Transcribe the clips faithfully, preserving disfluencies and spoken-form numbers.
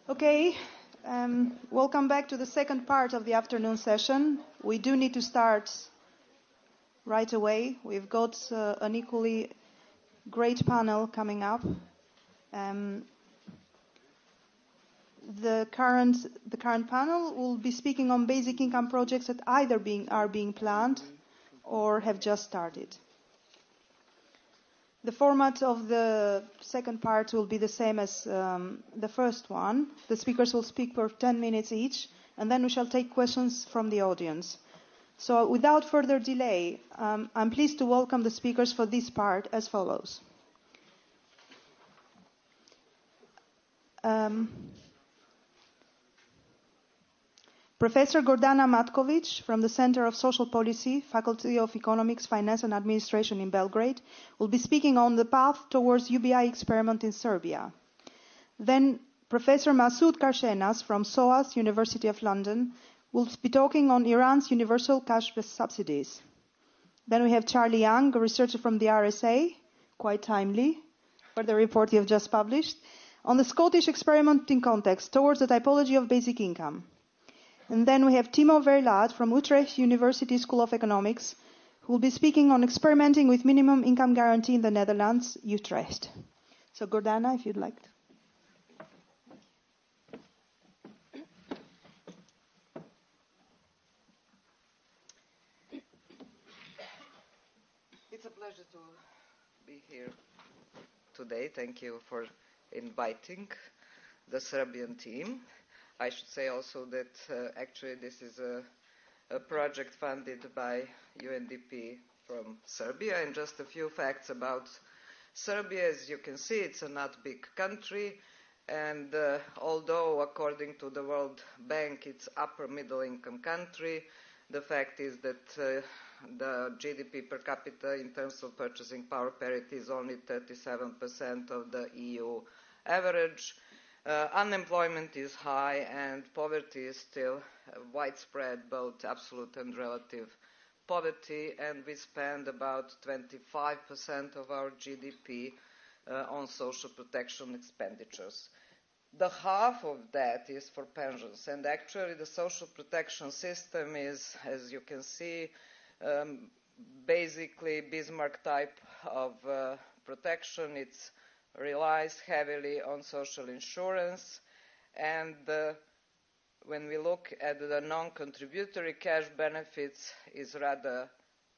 Okay, um, welcome back to the second part of the afternoon session. We do need to start right away. We've got uh, an equally great panel coming up. Um, the current the current panel will be speaking on basic income projects that either being are being planned or have just started. The format of the second part will be the same as um, the first one. The speakers will speak for ten minutes each, and then we shall take questions from the audience. So without further delay, um, I'm pleased to welcome the speakers for this part as follows. Um, Professor Gordana Matkovic from the Center of Social Policy, Faculty of Economics, Finance and Administration in Belgrade, will be speaking on the path towards U B I experiment in Serbia. Then Professor Masoud Karsenas from SOAS, University of London, will be talking on Iran's universal cash subsidies. Then we have Charlie Young, a researcher from the R S A, quite timely, for the report you have just published, on the Scottish experimenting context towards the typology of basic income. And then we have Timo Verlaat from Utrecht University School of Economics, who will be speaking on experimenting with minimum income guarantee in the Netherlands, Utrecht. So Gordana, if you'd like to. It's a pleasure to be here today. Thank you for inviting the Serbian team. I should say also that uh, actually this is a, a project funded by U N D P from Serbia. And just a few facts about Serbia. As you can see, it's a not big country. And uh, although according to the World Bank, it's upper middle income country, the fact is that uh, the G D P per capita in terms of purchasing power parity is only thirty-seven percent of the E U average. Uh, unemployment is high and poverty is still uh, widespread, both absolute and relative poverty, and we spend about twenty-five percent of our G D P uh, on social protection expenditures. The half of that is for pensions, and actually the social protection system is, as you can see, um, basically Bismarck type of uh, protection. It's relies heavily on social insurance, and uh, when we look at the non-contributory cash benefits, is rather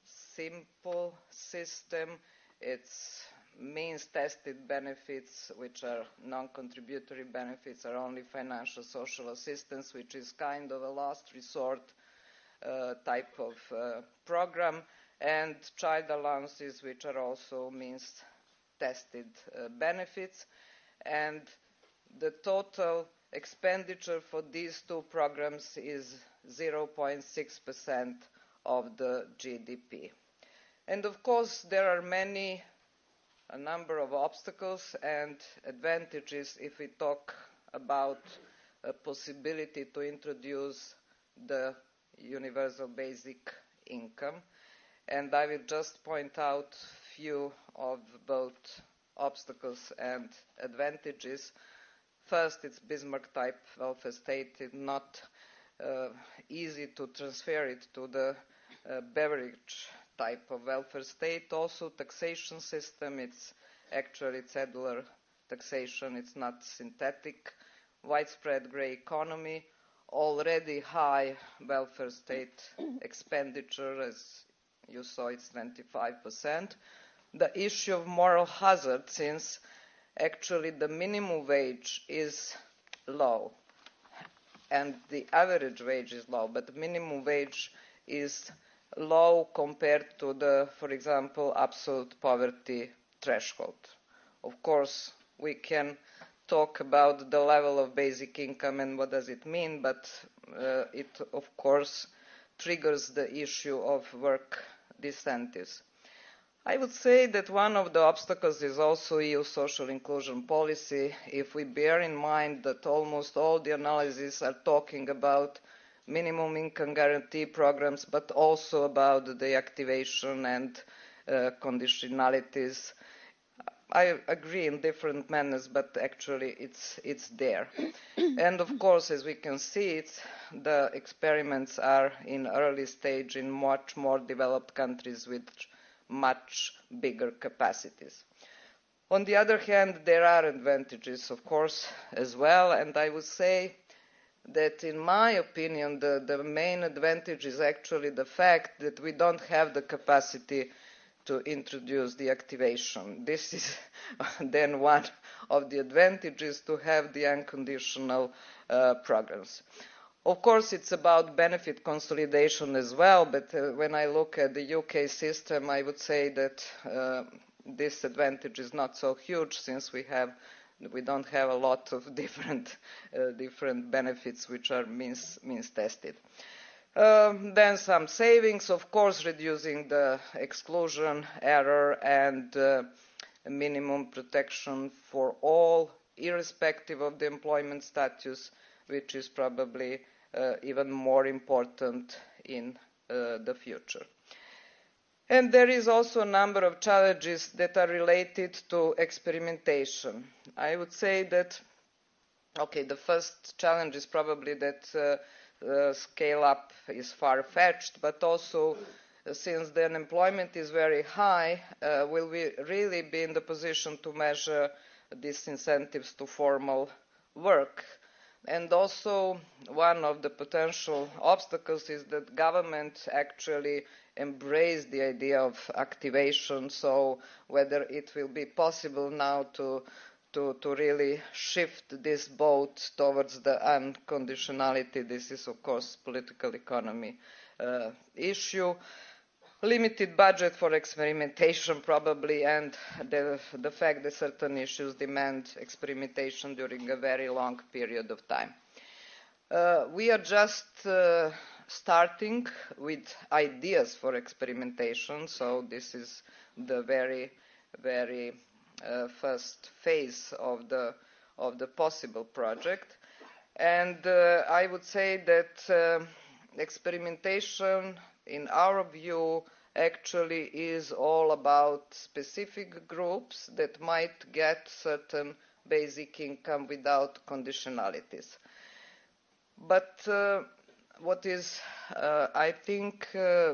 simple system. It's means tested benefits, which are non-contributory benefits, are only financial social assistance, which is kind of a last resort uh, type of uh, program, and child allowances, which are also means tested uh, benefits, and the total expenditure for these two programs is zero point six percent of the G D P. And of course there are many, a number of obstacles and advantages if we talk about a possibility to introduce the universal basic income. And I will just point out few of both obstacles and advantages. First, it's Bismarck type welfare state. It's not uh, easy to transfer it to the uh, Beveridge type of welfare state. Also, taxation system, it's actually cedular taxation, it's not synthetic. Widespread grey economy, already high welfare state expenditure, as you saw, it's twenty-five percent. The issue of moral hazard, since actually the minimum wage is low and the average wage is low, but the minimum wage is low compared to the, for example, absolute poverty threshold. Of course, we can talk about the level of basic income and what does it mean, but uh, it, of course, triggers the issue of work incentives. I would say that one of the obstacles is also E U social inclusion policy. If we bear in mind that almost all the analyses are talking about minimum income guarantee programs, but also about the activation and uh, conditionalities, I agree in different manners, but actually it's, it's there. And of course, as we can see, it's, the experiments are in early stage in much more developed countries with much bigger capacities. On the other hand, there are advantages, of course, as well, and I would say that, in my opinion, the, the main advantage is actually the fact that we don't have the capacity to introduce the activation. This is then one of the advantages to have the unconditional uh, programs. Of course, it's about benefit consolidation as well, but uh, when I look at the U K system, I would say that uh, this advantage is not so huge, since we have we don't have a lot of different uh, different benefits which are means means tested. Um, then some savings, of course, reducing the exclusion error and uh, minimum protection for all, irrespective of the employment status, which is probably uh, even more important in uh, the future. And there is also a number of challenges that are related to experimentation. I would say that, okay, the first challenge is probably that uh, uh, scale up is far-fetched, but also uh, since the unemployment is very high, uh, will we really be in the position to measure disincentives to formal work? And also, one of the potential obstacles is that government actually embrace the idea of activation, so whether it will be possible now to To, to really shift this boat towards the unconditionality. This is, of course, political economy uh, issue. Limited budget for experimentation, probably, and the, the fact that certain issues demand experimentation during a very long period of time. Uh, we are just uh, starting with ideas for experimentation, so this is the very, very Uh, first phase of the of the possible project, and uh, I would say that uh, experimentation, in our view, actually is all about specific groups that might get certain basic income without conditionalities. But uh, what is, uh, I think, uh,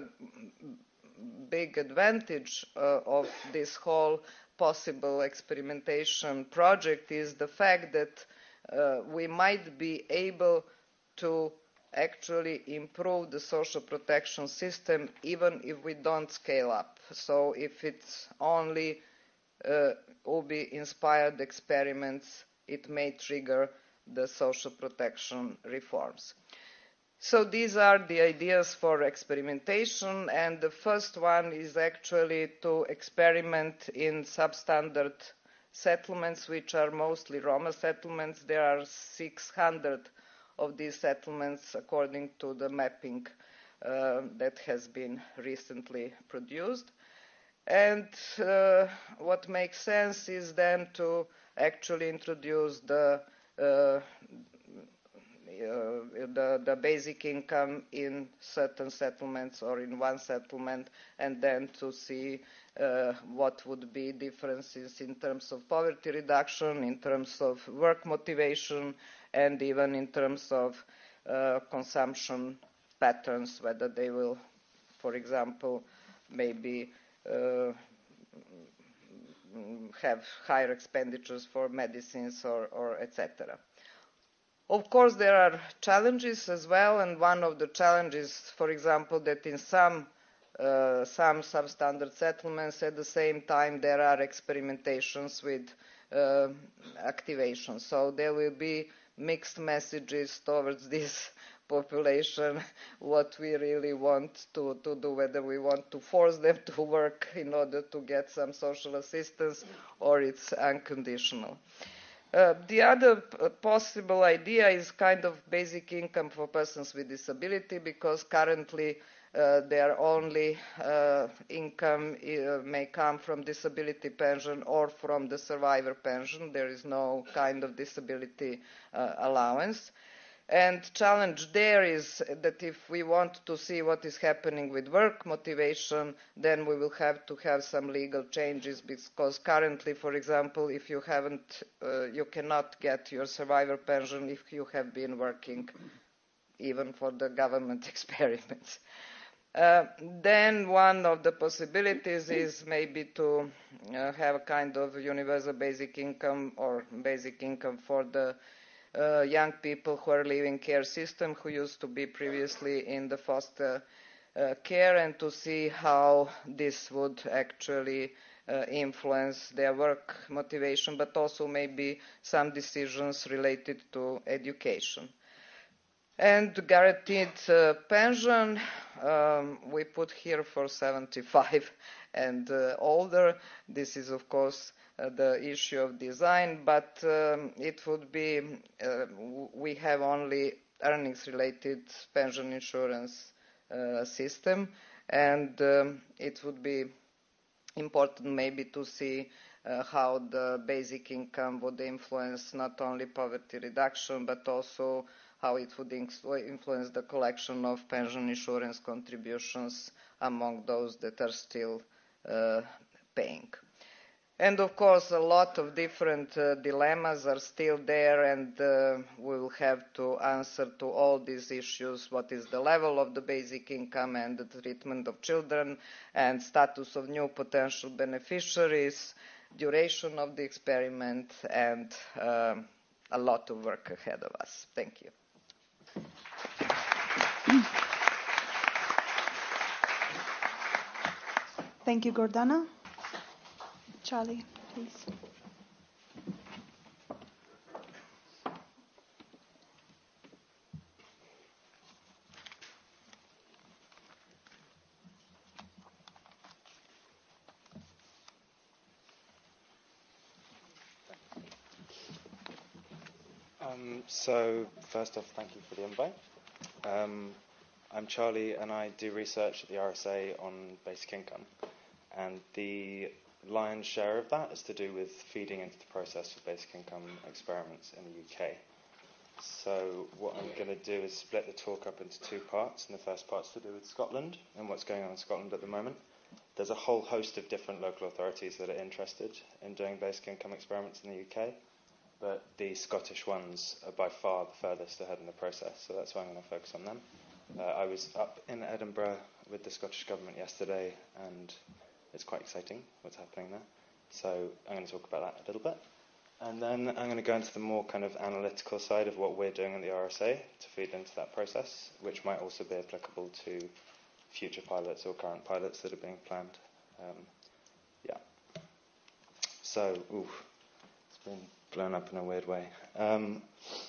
big advantage uh, of this whole possible experimentation project is the fact that uh, we might be able to actually improve the social protection system even if we don't scale up. So if it's only uh, U B I-inspired experiments, it may trigger the social protection reforms. So these are the ideas for experimentation, and the first one is actually to experiment in substandard settlements, which are mostly Roma settlements. There are six hundred of these settlements according to the mapping uh, that has been recently produced. And uh, what makes sense is then to actually introduce the uh, Uh, the, the basic income in certain settlements or in one settlement, and then to see uh, what would be differences in terms of poverty reduction, in terms of work motivation, and even in terms of uh, consumption patterns, whether they will, for example, maybe uh, have higher expenditures for medicines or, or et cetera. Of course, there are challenges as well, and one of the challenges, for example, that in some uh, some substandard settlements at the same time there are experimentations with uh, activation. So there will be mixed messages towards this population, what we really want to, to do, whether we want to force them to work in order to get some social assistance or it's unconditional. Uh, the other uh, possible idea is kind of basic income for persons with disability, because currently uh, their only uh, income uh, may come from disability pension or from the survivor pension. There is no kind of disability uh, allowance. And challenge there is that if we want to see what is happening with work motivation, then we will have to have some legal changes, because currently, for example, if you haven't, uh, you cannot get your survivor pension if you have been working even for the government experiments. Uh, then one of the possibilities is maybe to uh, have a kind of universal basic income or basic income for the uh, young people who are leaving care system, who used to be previously in the foster uh, care, and to see how this would actually uh, influence their work motivation, but also maybe some decisions related to education. And guaranteed uh, pension, um, we put here for seventy-five and uh, older. This is, of course, uh, the issue of design, but um, it would be, uh, we have only earnings-related pension insurance uh, system, and um, it would be important maybe to see uh, how the basic income would influence not only poverty reduction, but also how it would influence the collection of pension insurance contributions among those that are still uh, paying. And of course, a lot of different uh, dilemmas are still there, and uh, we will have to answer to all these issues. What is the level of the basic income and the treatment of children, and status of new potential beneficiaries, duration of the experiment, and uh, a lot of work ahead of us. Thank you. Thank you, Gordana. Charlie, please. Um, so, first off, thank you for the invite. Um, I'm Charlie, and I do research at the R S A on basic income. And the lion's share of that is to do with feeding into the process for basic income experiments in the U K. So what I'm going to do is split the talk up into two parts, and the first part's to do with Scotland and what's going on in Scotland at the moment. There's a whole host of different local authorities that are interested in doing basic income experiments in the U K, but the Scottish ones are by far the furthest ahead in the process, so that's why I'm going to focus on them. Uh, I was up in Edinburgh with the Scottish Government yesterday, and it's quite exciting what's happening there. So I'm going to talk about that a little bit. And then I'm going to go into the more kind of analytical side of what we're doing at the R S A to feed into that process, which might also be applicable to future pilots or current pilots that are being planned. Um, yeah. So, ooh, it's been blown up in a weird way. Um,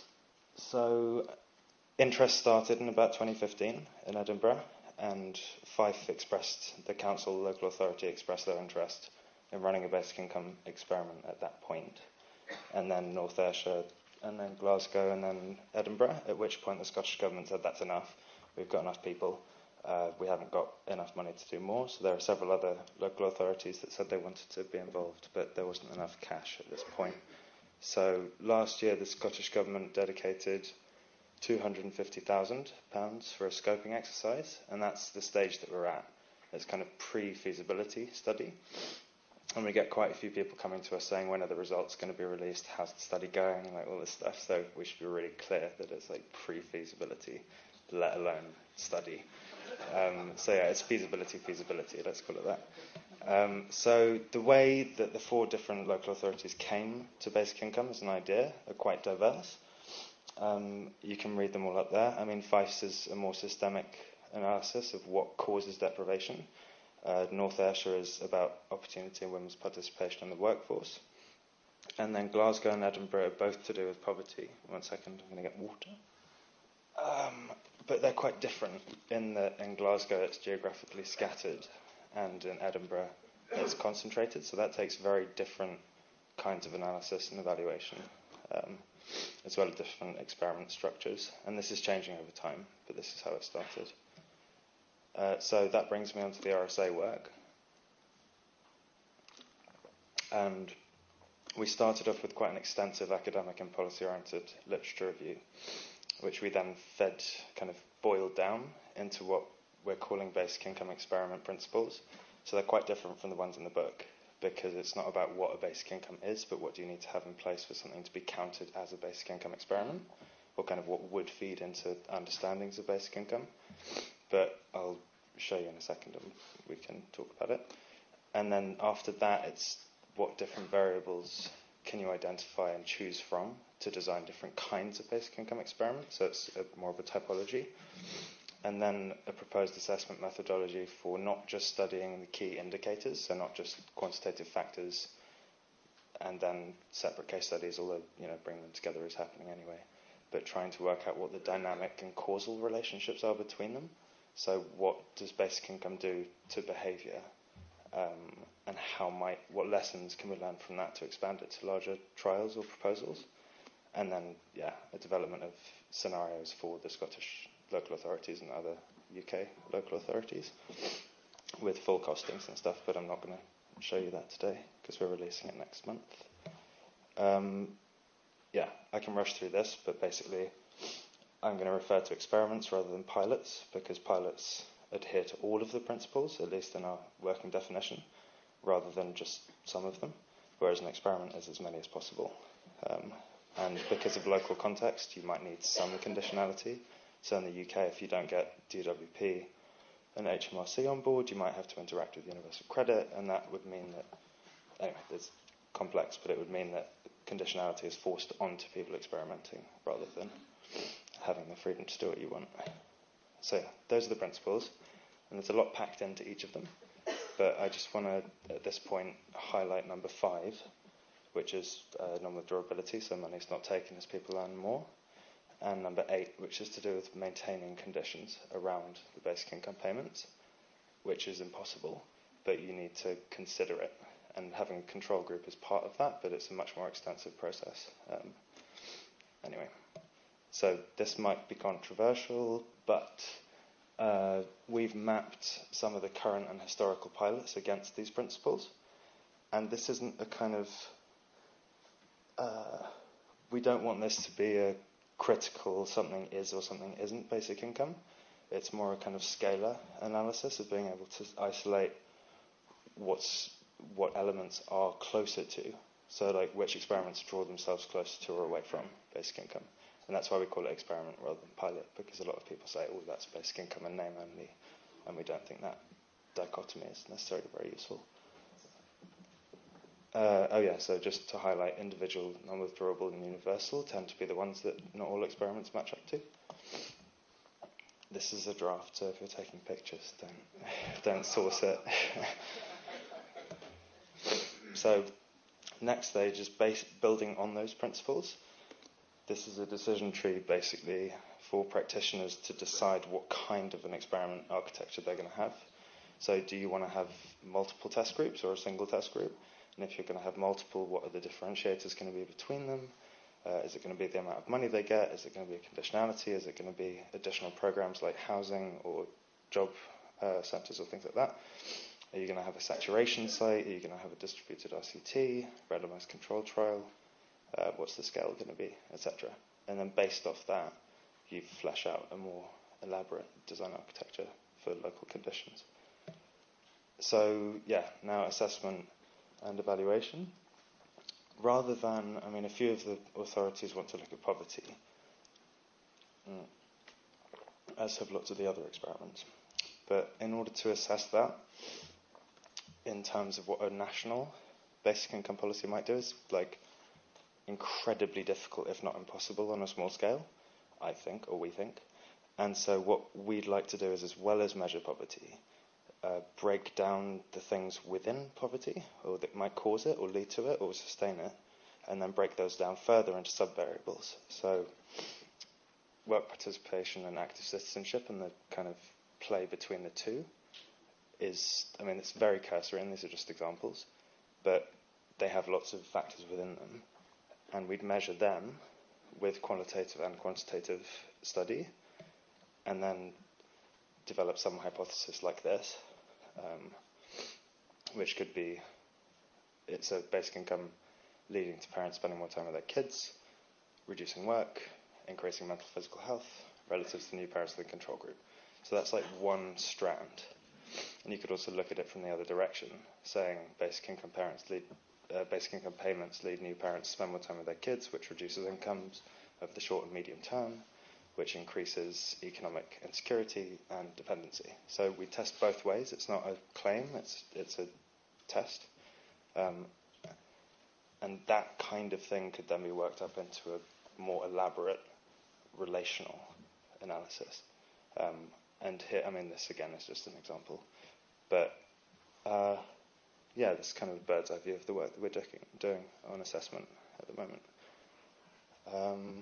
so, interest started in about twenty fifteen in Edinburgh, and Fife expressed, the council, the local authority expressed their interest in running a basic income experiment at that point. And then North Ayrshire, and then Glasgow, and then Edinburgh, at which point the Scottish Government said that's enough, we've got enough people, uh, we haven't got enough money to do more. So there are several other local authorities that said they wanted to be involved, but there wasn't enough cash at this point. So last year the Scottish Government dedicated two hundred fifty thousand pounds for a scoping exercise, and that's the stage that we're at. It's kind of pre-feasibility study. And we get quite a few people coming to us saying, when are the results going to be released, how's the study going, and like all this stuff. So we should be really clear that it's like pre-feasibility, let alone study. Um, so yeah, it's feasibility, feasibility, let's call it that. Um, so the way that the four different local authorities came to basic income as an idea are quite diverse. Um, you can read them all up there. I mean, Fife's is a more systemic analysis of what causes deprivation. Uh, North Ayrshire is about opportunity and women's participation in the workforce. And then Glasgow and Edinburgh are both to do with poverty. One second, I'm going to get water. Um, but they're quite different. In, the, in Glasgow, it's geographically scattered, and in Edinburgh, it's concentrated. So that takes very different kinds of analysis and evaluation, um, as well as different experiment structures. And this is changing over time, but this is how it started. Uh, so that brings me on to the R S A work. And we started off with quite an extensive academic and policy-oriented literature review. which we then fed, kind of boiled down into what we're calling basic income experiment principles. So they're quite different from the ones in the book, because it's not about what a basic income is, but what do you need to have in place for something to be counted as a basic income experiment, or kind of what would feed into understandings of basic income. But I'll show you in a second and we can talk about it. And then after that, it's what different variables can you identify and choose from to design different kinds of basic income experiments. So it's a, more of a typology. And then a proposed assessment methodology for not just studying the key indicators, so not just quantitative factors and then separate case studies, although, you know, bringing them together is happening anyway, but trying to work out what the dynamic and causal relationships are between them. So what does basic income do to behaviour, um, and how might, what lessons can we learn from that to expand it to larger trials or proposals? And then, yeah, a development of scenarios for the Scottish local authorities and other U K local authorities with full costings and stuff, but I'm not going to show you that today because we're releasing it next month. Um, yeah, I can rush through this, but basically I'm going to refer to experiments rather than pilots, because pilots adhere to all of the principles, at least in our working definition, rather than just some of them, whereas an experiment is as many as possible. Um, and because of local context, you might need some conditionality. So in the U K, if you don't get D W P and H M R C on board, you might have to interact with Universal Credit, and that would mean that, anyway, it's complex, but it would mean that conditionality is forced onto people experimenting rather than having the freedom to do what you want. So yeah, those are the principles, and there's a lot packed into each of them, but I just want to, at this point, highlight number five, which is uh, non-withdrawability, so money's not taken as people earn more, and number eight, which is to do with maintaining conditions around the basic income payments, which is impossible, but you need to consider it, and having a control group is part of that, but it's a much more extensive process. Um, anyway, so this might be controversial, but uh, we've mapped some of the current and historical pilots against these principles, and this isn't a kind of, uh, we don't want this to be a critical something is or something isn't basic income. It's more a kind of scalar analysis of being able to isolate what's what elements are closer to. So like which experiments draw themselves closer to or away from basic income. And that's why we call it experiment rather than pilot, because a lot of people say, oh, that's basic income and name only, and we don't think that dichotomy is necessarily very useful. Uh, oh yeah, so just to highlight, individual, non-withdrawable and universal tend to be the ones that not all experiments match up to. This is a draft, so if you're taking pictures, don't, don't source it. So next stage is base, building on those principles. This is a decision tree basically for practitioners to decide what kind of an experiment architecture they're going to have. So do you want to have multiple test groups or a single test group? And if you're going to have multiple, what are the differentiators going to be between them? Uh, is it going to be the amount of money they get? Is it going to be a conditionality? Is it going to be additional programs like housing or job uh, centres or things like that? Are you going to have a saturation site? Are you going to have a distributed R C T, randomized control trial? Uh, what's the scale going to be, et cetera? And then based off that, you flesh out a more elaborate design architecture for local conditions. So, yeah, now assessment and evaluation. Rather than, I mean, a few of the authorities want to look at poverty, as have lots of the other experiments. But in order to assess that, in terms of what a national basic income policy might do, is like incredibly difficult, if not impossible, on a small scale, I think, or we think. And so what we'd like to do is, as well as measure poverty, uh, break down the things within poverty, or that might cause it, or lead to it, or sustain it, and then break those down further into sub-variables. So work participation and active citizenship and the kind of play between the two is, I mean, it's very cursory, and these are just examples, but they have lots of factors within them, and we'd measure them with qualitative and quantitative study, and then develop some hypothesis like this, um, which could be, it's a basic income leading to parents spending more time with their kids, reducing work, increasing mental physical health relative to the new parents of the control group. So that's like one strand. And you could also look at it from the other direction, saying basic income parents lead, uh, basic income payments lead new parents to spend more time with their kids, which reduces incomes over the short and medium term, which increases economic insecurity and dependency. So we test both ways. It's not a claim, it's it's a test. Um, and that kind of thing could then be worked up into a more elaborate relational analysis. Um, and here, I mean, this again is just an example. But uh, yeah, this is kind of a bird's eye view of the work that we're doing, doing on assessment at the moment. Um,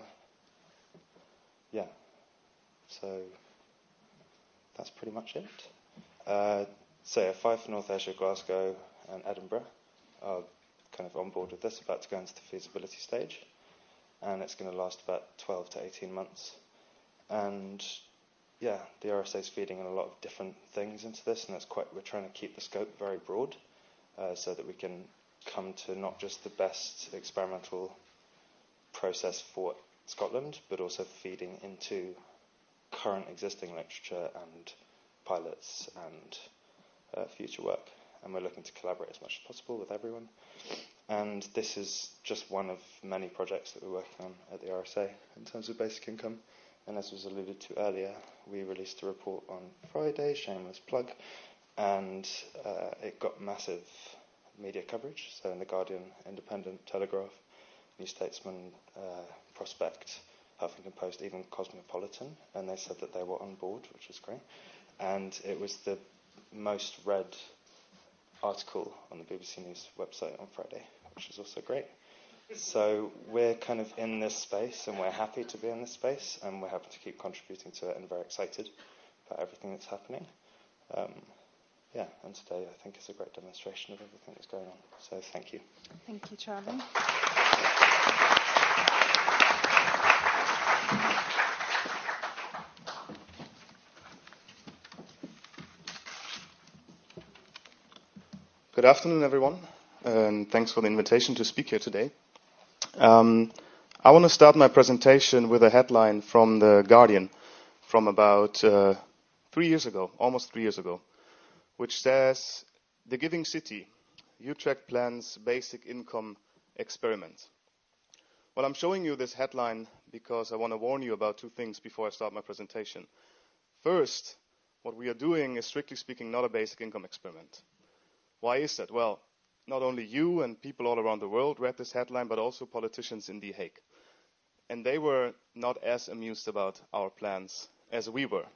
yeah, so that's pretty much it. Uh, so yeah, Fife, North Ayrshire, Glasgow and Edinburgh are kind of on board with this, about to go into the feasibility stage. And it's going to last about twelve to eighteen months. And yeah, the R S A is feeding in a lot of different things into this, and that's quite, we're trying to keep the scope very broad uh, so that we can come to not just the best experimental process for Scotland, but also feeding into current existing literature and pilots and uh, future work. And we're looking to collaborate as much as possible with everyone. And this is just one of many projects that we're working on at the R S A in terms of basic income. And as was alluded to earlier, we released a report on Friday, shameless plug, and uh, it got massive media coverage. So in The Guardian, Independent, Telegraph, New Statesman, uh, Prospect, Huffington Post, even Cosmopolitan, and they said that they were on board, which was great. And it was the most read article on the B B C News website on Friday, which is also great. So we're kind of in this space, and we're happy to be in this space, and we're happy to keep contributing to it, and very excited about everything that's happening. Um, yeah, and today I think is a great demonstration of everything that's going on. So thank you. Thank you, Charlie. Good afternoon, everyone, and thanks for the invitation to speak here today. Um, I want to start my presentation with a headline from The Guardian from about uh, three years ago, almost three years ago, which says, "The Giving City, Utrecht plans basic income experiment." Well, I'm showing you this headline because I want to warn you about two things before I start my presentation. First, what we are doing is, strictly speaking, not a basic income experiment. Why is that? Well, not only you and people all around the world read this headline, but also politicians in The Hague. And they were not as amused about our plans as we were.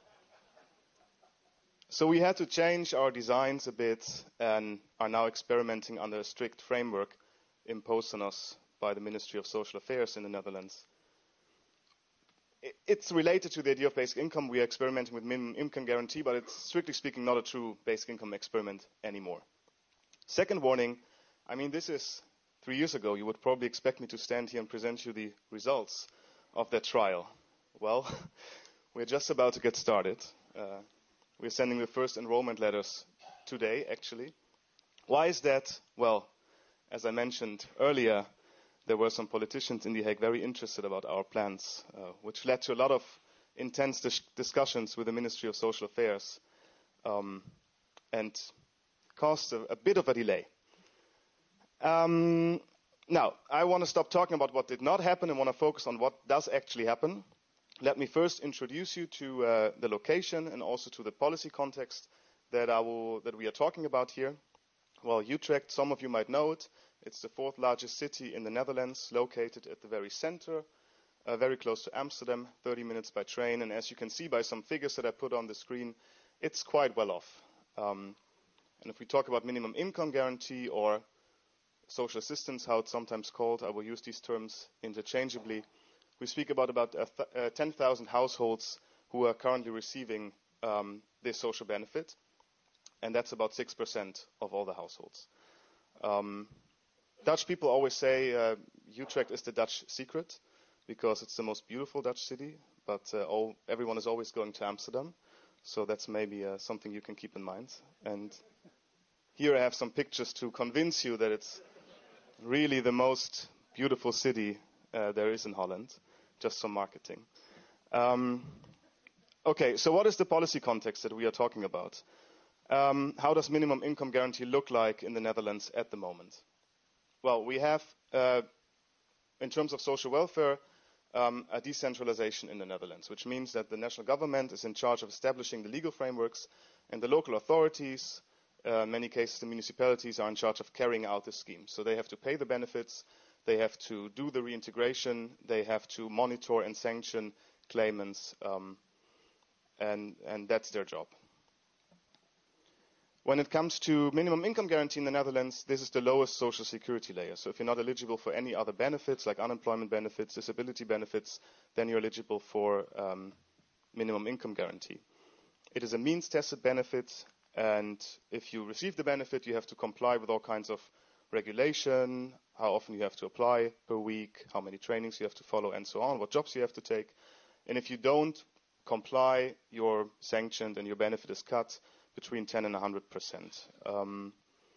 So we had to change our designs a bit and are now experimenting under a strict framework imposed on us by the Ministry of Social Affairs in the Netherlands. It's related to the idea of basic income. We are experimenting with minimum income guarantee, but it's, strictly speaking, not a true basic income experiment anymore. Second warning, I mean, this is three years ago. You would probably expect me to stand here and present you the results of that trial. Well, we're just about to get started. Uh, we're sending the first enrollment letters today, actually. Why is that? Well, as I mentioned earlier, there were some politicians in The Hague very interested about our plans, uh, which led to a lot of intense dis- discussions with the Ministry of Social Affairs. Um, and caused a, a bit of a delay. Um, now, I want to stop talking about what did not happen and want to focus on what does actually happen. Let me first introduce you to uh, the location and also to the policy context that, I will, that we are talking about here. Well, Utrecht, some of you might know it. It's the fourth largest city in the Netherlands, located at the very center, uh, very close to Amsterdam, thirty minutes by train. And as you can see by some figures that I put on the screen, it's quite well off. Um, And if we talk about minimum income guarantee or social assistance, how it's sometimes called, I will use these terms interchangeably, we speak about about uh, th- uh, ten thousand households who are currently receiving um, this social benefit, and that's about six percent of all the households. Um, Dutch people always say uh, Utrecht is the Dutch secret because it's the most beautiful Dutch city, but uh, all, everyone is always going to Amsterdam, so that's maybe uh, something you can keep in mind. And here I have some pictures to convince you that it's really the most beautiful city uh, there is in Holland. just some marketing. Um, okay, so what is the policy context that we are talking about? Um, how does minimum income guarantee look like in the Netherlands at the moment? Well, we have, uh, in terms of social welfare, um, a decentralization in the Netherlands, which means that the national government is in charge of establishing the legal frameworks, and the local authorities, uh, in many cases the municipalities, are in charge of carrying out the scheme. So they have to pay the benefits, they have to do the reintegration, they have to monitor and sanction claimants, um, and, and that's their job. When it comes to minimum income guarantee in the Netherlands, this is the lowest social security layer. So if you're not eligible for any other benefits, like unemployment benefits, disability benefits, then you're eligible for um, minimum income guarantee. It is a means-tested benefit, and if you receive the benefit, you have to comply with all kinds of regulation, how often you have to apply per week, how many trainings you have to follow, and so on, what jobs you have to take. And if you don't comply, you're sanctioned and your benefit is cut between ten and one hundred percent. Um,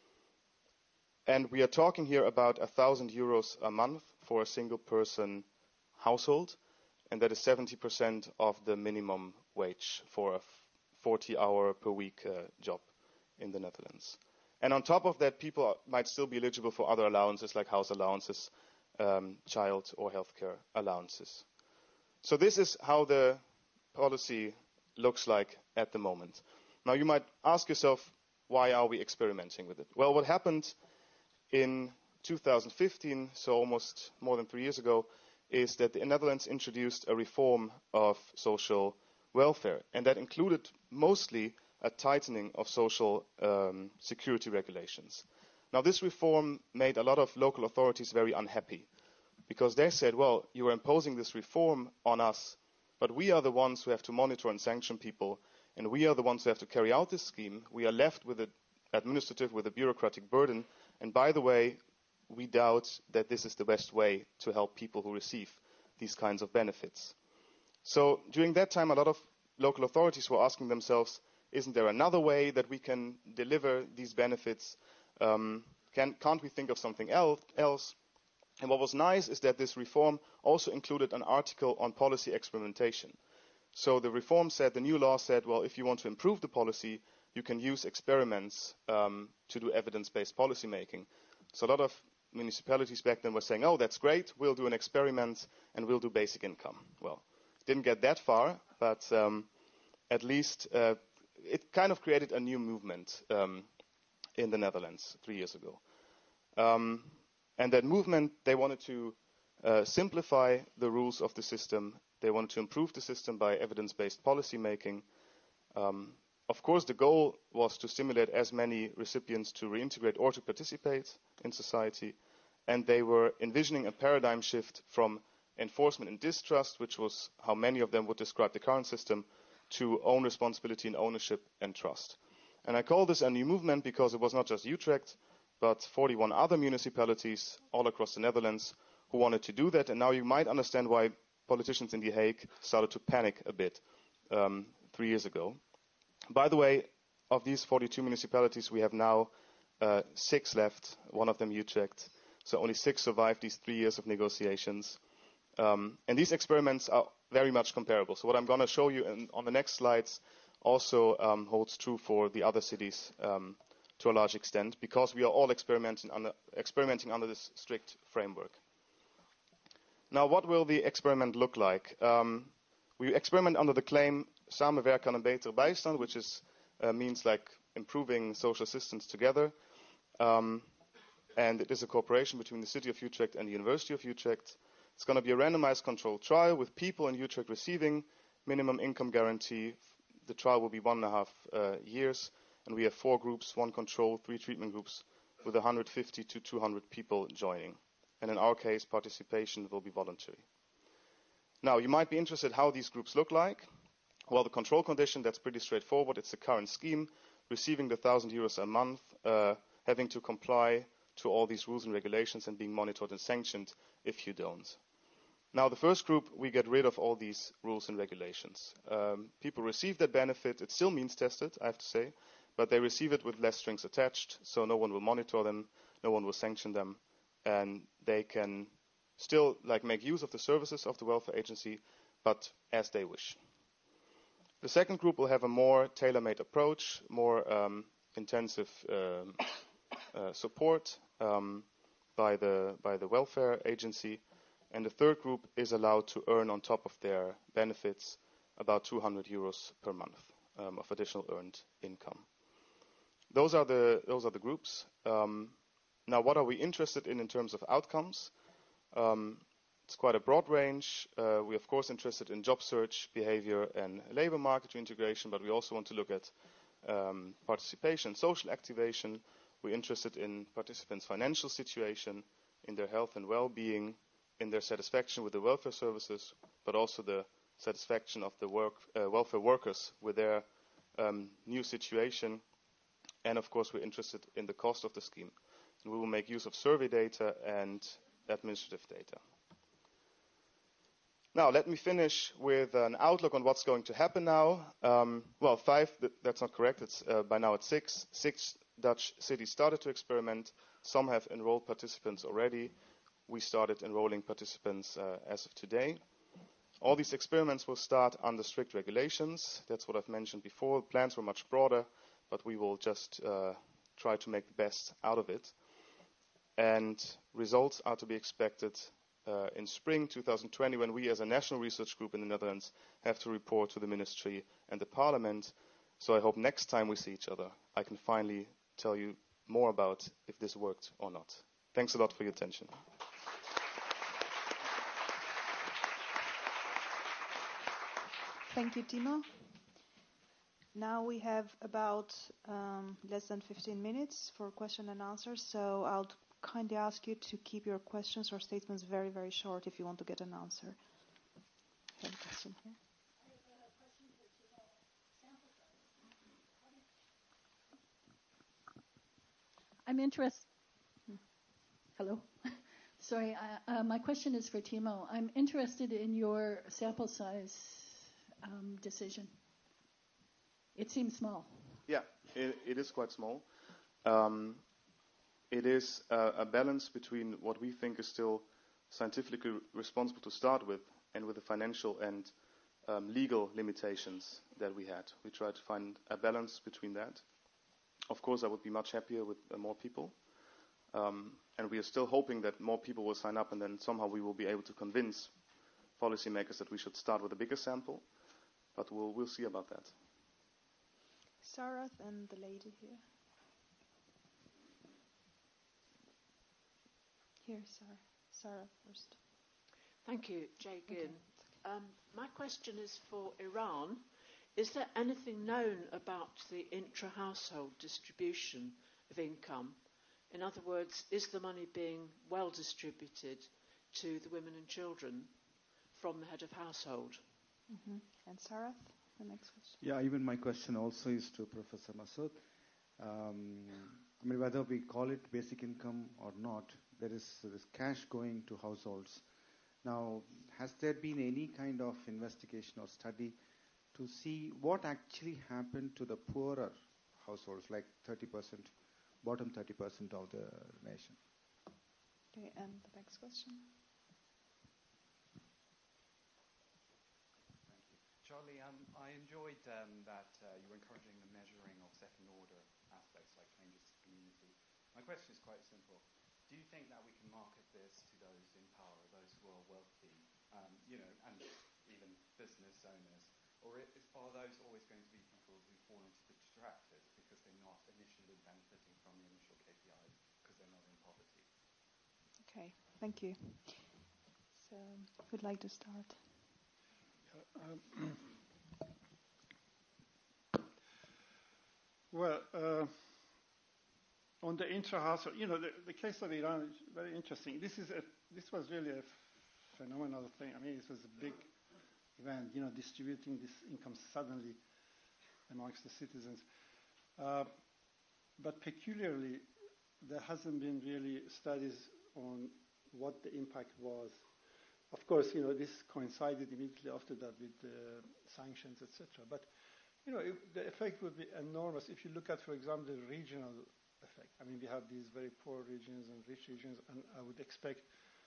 and we are talking here about one thousand euros a month for a single person household, and that is seventy percent of the minimum wage for a forty hour per week uh, job in the Netherlands. And on top of that, people might still be eligible for other allowances like house allowances, um, child or healthcare allowances. So this is how the policy looks like at the moment. Now you might ask yourself, why are we experimenting with it? Well, what happened in two thousand fifteen, so almost more than three years ago, is that the Netherlands introduced a reform of social welfare, and that included mostly a tightening of social um, security regulations. Now this reform made a lot of local authorities very unhappy, because they said, well, you are imposing this reform on us, but we are the ones who have to monitor and sanction people, and we are the ones who have to carry out this scheme. We are left with an administrative, with a bureaucratic burden. And by the way, we doubt that this is the best way to help people who receive these kinds of benefits. So during that time, a lot of local authorities were asking themselves, isn't there another way that we can deliver these benefits? Um, can, can't we think of something else? And what was nice is that this reform also included an article on policy experimentation. So the reform said, the new law said, well, if you want to improve the policy, you can use experiments um, to do evidence-based policy making. So a lot of municipalities back then were saying, oh, that's great, we'll do an experiment and we'll do basic income. Well, it didn't get that far, but um, at least uh, it kind of created a new movement um, in the Netherlands three years ago. Um, and that movement, they wanted to uh, simplify the rules of the system. They wanted to improve the system by evidence-based policy making. Um, of course, the goal was to stimulate as many recipients to reintegrate or to participate in society. And they were envisioning a paradigm shift from enforcement and distrust, which was how many of them would describe the current system, to own responsibility and ownership and trust. And I call this a new movement because it was not just Utrecht, but forty-one other municipalities all across the Netherlands who wanted to do that. And now you might understand why politicians in The Hague started to panic a bit um, three years ago. By the way, of these forty-two municipalities, we have now uh, six left, one of them Utrecht. So only six survived these three years of negotiations. Um, and these experiments are very much comparable. So what I'm going to show you in, on the next slides also um, holds true for the other cities um, to a large extent, because we are all experimenting under, experimenting under this strict framework. Now, what will the experiment look like? Um, we experiment under the claim samenwerken aan een betere bijstand, which is, uh, means like improving social assistance together. Um, and it is a cooperation between the City of Utrecht and the University of Utrecht. It's going to be a randomized controlled trial with people in Utrecht receiving minimum income guarantee. The trial will be one and a half uh, years, and we have four groups, one control, three treatment groups, with one hundred fifty to two hundred people joining. And in our case, participation will be voluntary. Now, you might be interested how these groups look like. Well, the control condition, that's pretty straightforward. It's the current scheme, receiving the one thousand euros a month, uh, having to comply to all these rules and regulations and being monitored and sanctioned if you don't. Now, the first group, we get rid of all these rules and regulations. Um, people receive that benefit. It still means tested, I have to say, but they receive it with less strings attached, so no one will monitor them, no one will sanction them, and they can still like make use of the services of the welfare agency, but as they wish. The second group will have a more tailor-made approach, more um, intensive um, uh, support um, by the by the welfare agency, and the third group is allowed to earn on top of their benefits about two hundred euros per month um, of additional earned income. Those are the those are the groups. Um, now, what are we interested in in terms of outcomes? Um, it's quite a broad range. Uh, we're of course interested in job search, behavior, and labor market integration, but we also want to look at um, participation, social activation. We're interested in participants' financial situation, in their health and well-being, in their satisfaction with the welfare services, but also the satisfaction of the work, uh, welfare workers with their um, new situation. And of course, we're interested in the cost of the scheme. And we will make use of survey data and administrative data. Now, let me finish with an outlook on what's going to happen now. Um, well, five, th that's not correct. It's uh, by now it's six. Six Dutch cities started to experiment. Some have enrolled participants already. We started enrolling participants uh, as of today. All these experiments will start under strict regulations. That's what I've mentioned before. Plans were much broader, but we will just uh, try to make the best out of it. And results are to be expected uh, in spring two thousand twenty, when we as a national research group in the Netherlands have to report to the ministry and the parliament. So I hope next time we see each other, I can finally tell you more about if this worked or not. Thanks a lot for your attention. Thank you, Timo. Now we have about um, less than fifteen minutes for question and answers, so I'll kindly ask you to keep your questions or statements very, very short if you want to get an answer. I have a question here. I'm interested. Hello. Sorry, I, uh, my question is for Timo. I'm interested in your sample size um, decision. It seems small. Yeah, it, it is quite small. Um, it is a, a balance between what we think is still scientifically responsible to start with and with the financial and um, legal limitations that we had. We tried to find a balance between that. Of course, I would be much happier with uh, more people. Um, and we are still hoping that more people will sign up, and then somehow we will be able to convince policymakers that we should start with a bigger sample. But we'll, we'll see about that. Sarah and the lady here. Here, Sarah. Sarah first. Thank you, Jay Ginn. Okay. Um, my question is for Iran. Is there anything known about the intra-household distribution of income? In other words, is the money being well distributed to the women and children from the head of household? Mm-hmm. And Sarah, the next question. Yeah, even my question also is to Professor Masood. Um, I mean, whether we call it basic income or not, there is this cash going to households. Now, has there been any kind of investigation or study to see what actually happened to the poorer households, like thirty percent, bottom thirty percent of the nation? Okay, and the next question. Charlie, um, I enjoyed um, that uh, you were encouraging the measuring of second-order aspects like changes to community. My question is quite simple. Do you think that we can market this to those in power, those who are wealthy, um, you know, and even business owners? Or is, are those always going to be people who fall into the detractors because they're not initially benefiting from the initial K P Is because they're not in poverty? Okay, thank you. So, who'd like to start? Um, well, uh, on the intra-household, you know, the, the case of Iran is very interesting. This is a, this was really a phenomenal thing. I mean, it was a big event, you know, distributing this income suddenly amongst the citizens. Uh, but peculiarly, there hasn't been really studies on what the impact was. Of course, you know, this coincided immediately after that with the sanctions, et cetera. But, you know, it, the effect would be enormous if you look at, for example, the regional effect. I mean, we have these very poor regions and rich regions, and I would expect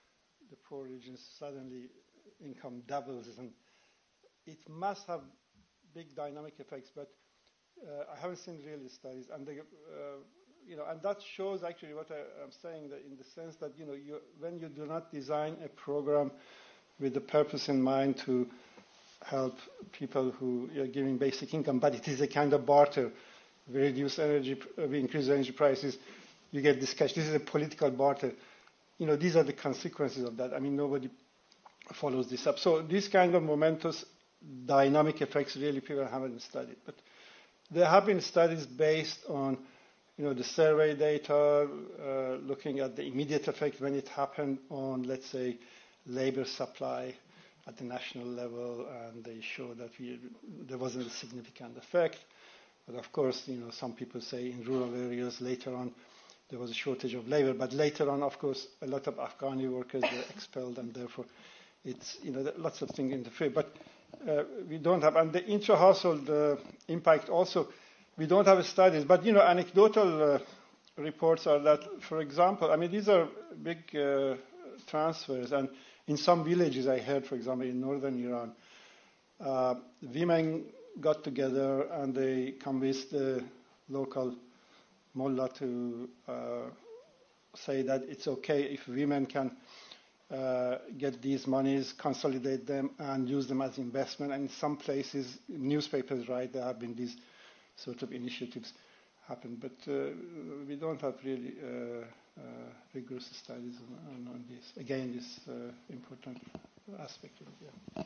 the poor regions suddenly income doubles, and it must have big dynamic effects, but uh, I haven't seen really studies, and the, uh, you know, and that shows actually what I, I'm saying, that in the sense that, you know, you, when you do not design a program with the purpose in mind to help people who are giving basic income, but it is a kind of barter. We reduce energy, we increase energy prices, you get this cash. This is a political barter. You know, these are the consequences of that. I mean, nobody follows this up. So these kind of momentous dynamic effects really people haven't studied. But there have been studies based on, you know, the survey data, uh, looking at the immediate effect when it happened on, let's say, labor supply at the national level, and they show that we, there wasn't a significant effect. But of course, you know, some people say in rural areas later on there was a shortage of labor, but later on, of course, a lot of Afghani workers were expelled, and therefore it's, you know, lots of things interfere. But uh, we don't have, and the intra-household uh, impact also, we don't have studies, but, you know, anecdotal uh, reports are that, for example, I mean, these are big uh, transfers, and in some villages, I heard, for example, in northern Iran, uh, women got together and they convinced the local mullah to uh, say that it's okay if women can uh, get these monies, consolidate them, and use them as investment. And in some places, newspapers write there have been these sort of initiatives happen, but uh, we don't have really uh, uh, rigorous studies on, on, on this. Again, this uh, important aspect of it. Yeah.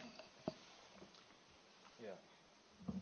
Yeah.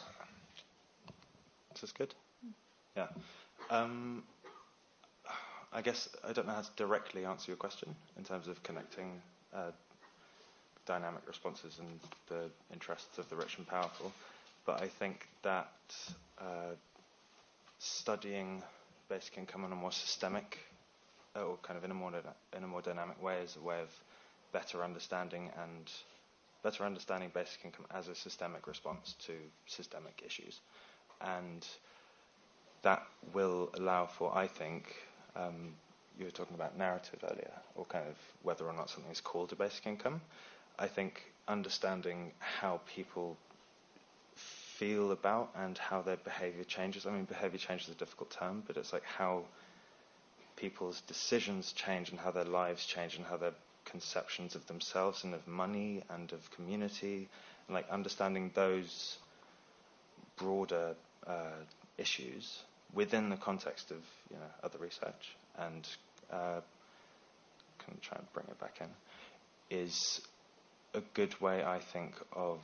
This is good. Yeah. Um, I guess I don't know how to directly answer your question in terms of connecting uh, dynamic responses and the interests of the rich and powerful, but I think that uh, studying basic income in a more systemic, or kind of in a more in a more dynamic way, is a way of better understanding and better understanding basic income as a systemic response to systemic issues, and that will allow for, I think, um, you were talking about narrative earlier, or kind of whether or not something is called a basic income. I think understanding how people feel about and how their behavior changes. I mean, behavior change is a difficult term, but it's like how people's decisions change and how their lives change and how their conceptions of themselves and of money and of community, and like understanding those broader uh, issues within the context of, you know, other research, and uh, can try and bring it back in, is a good way, I think, of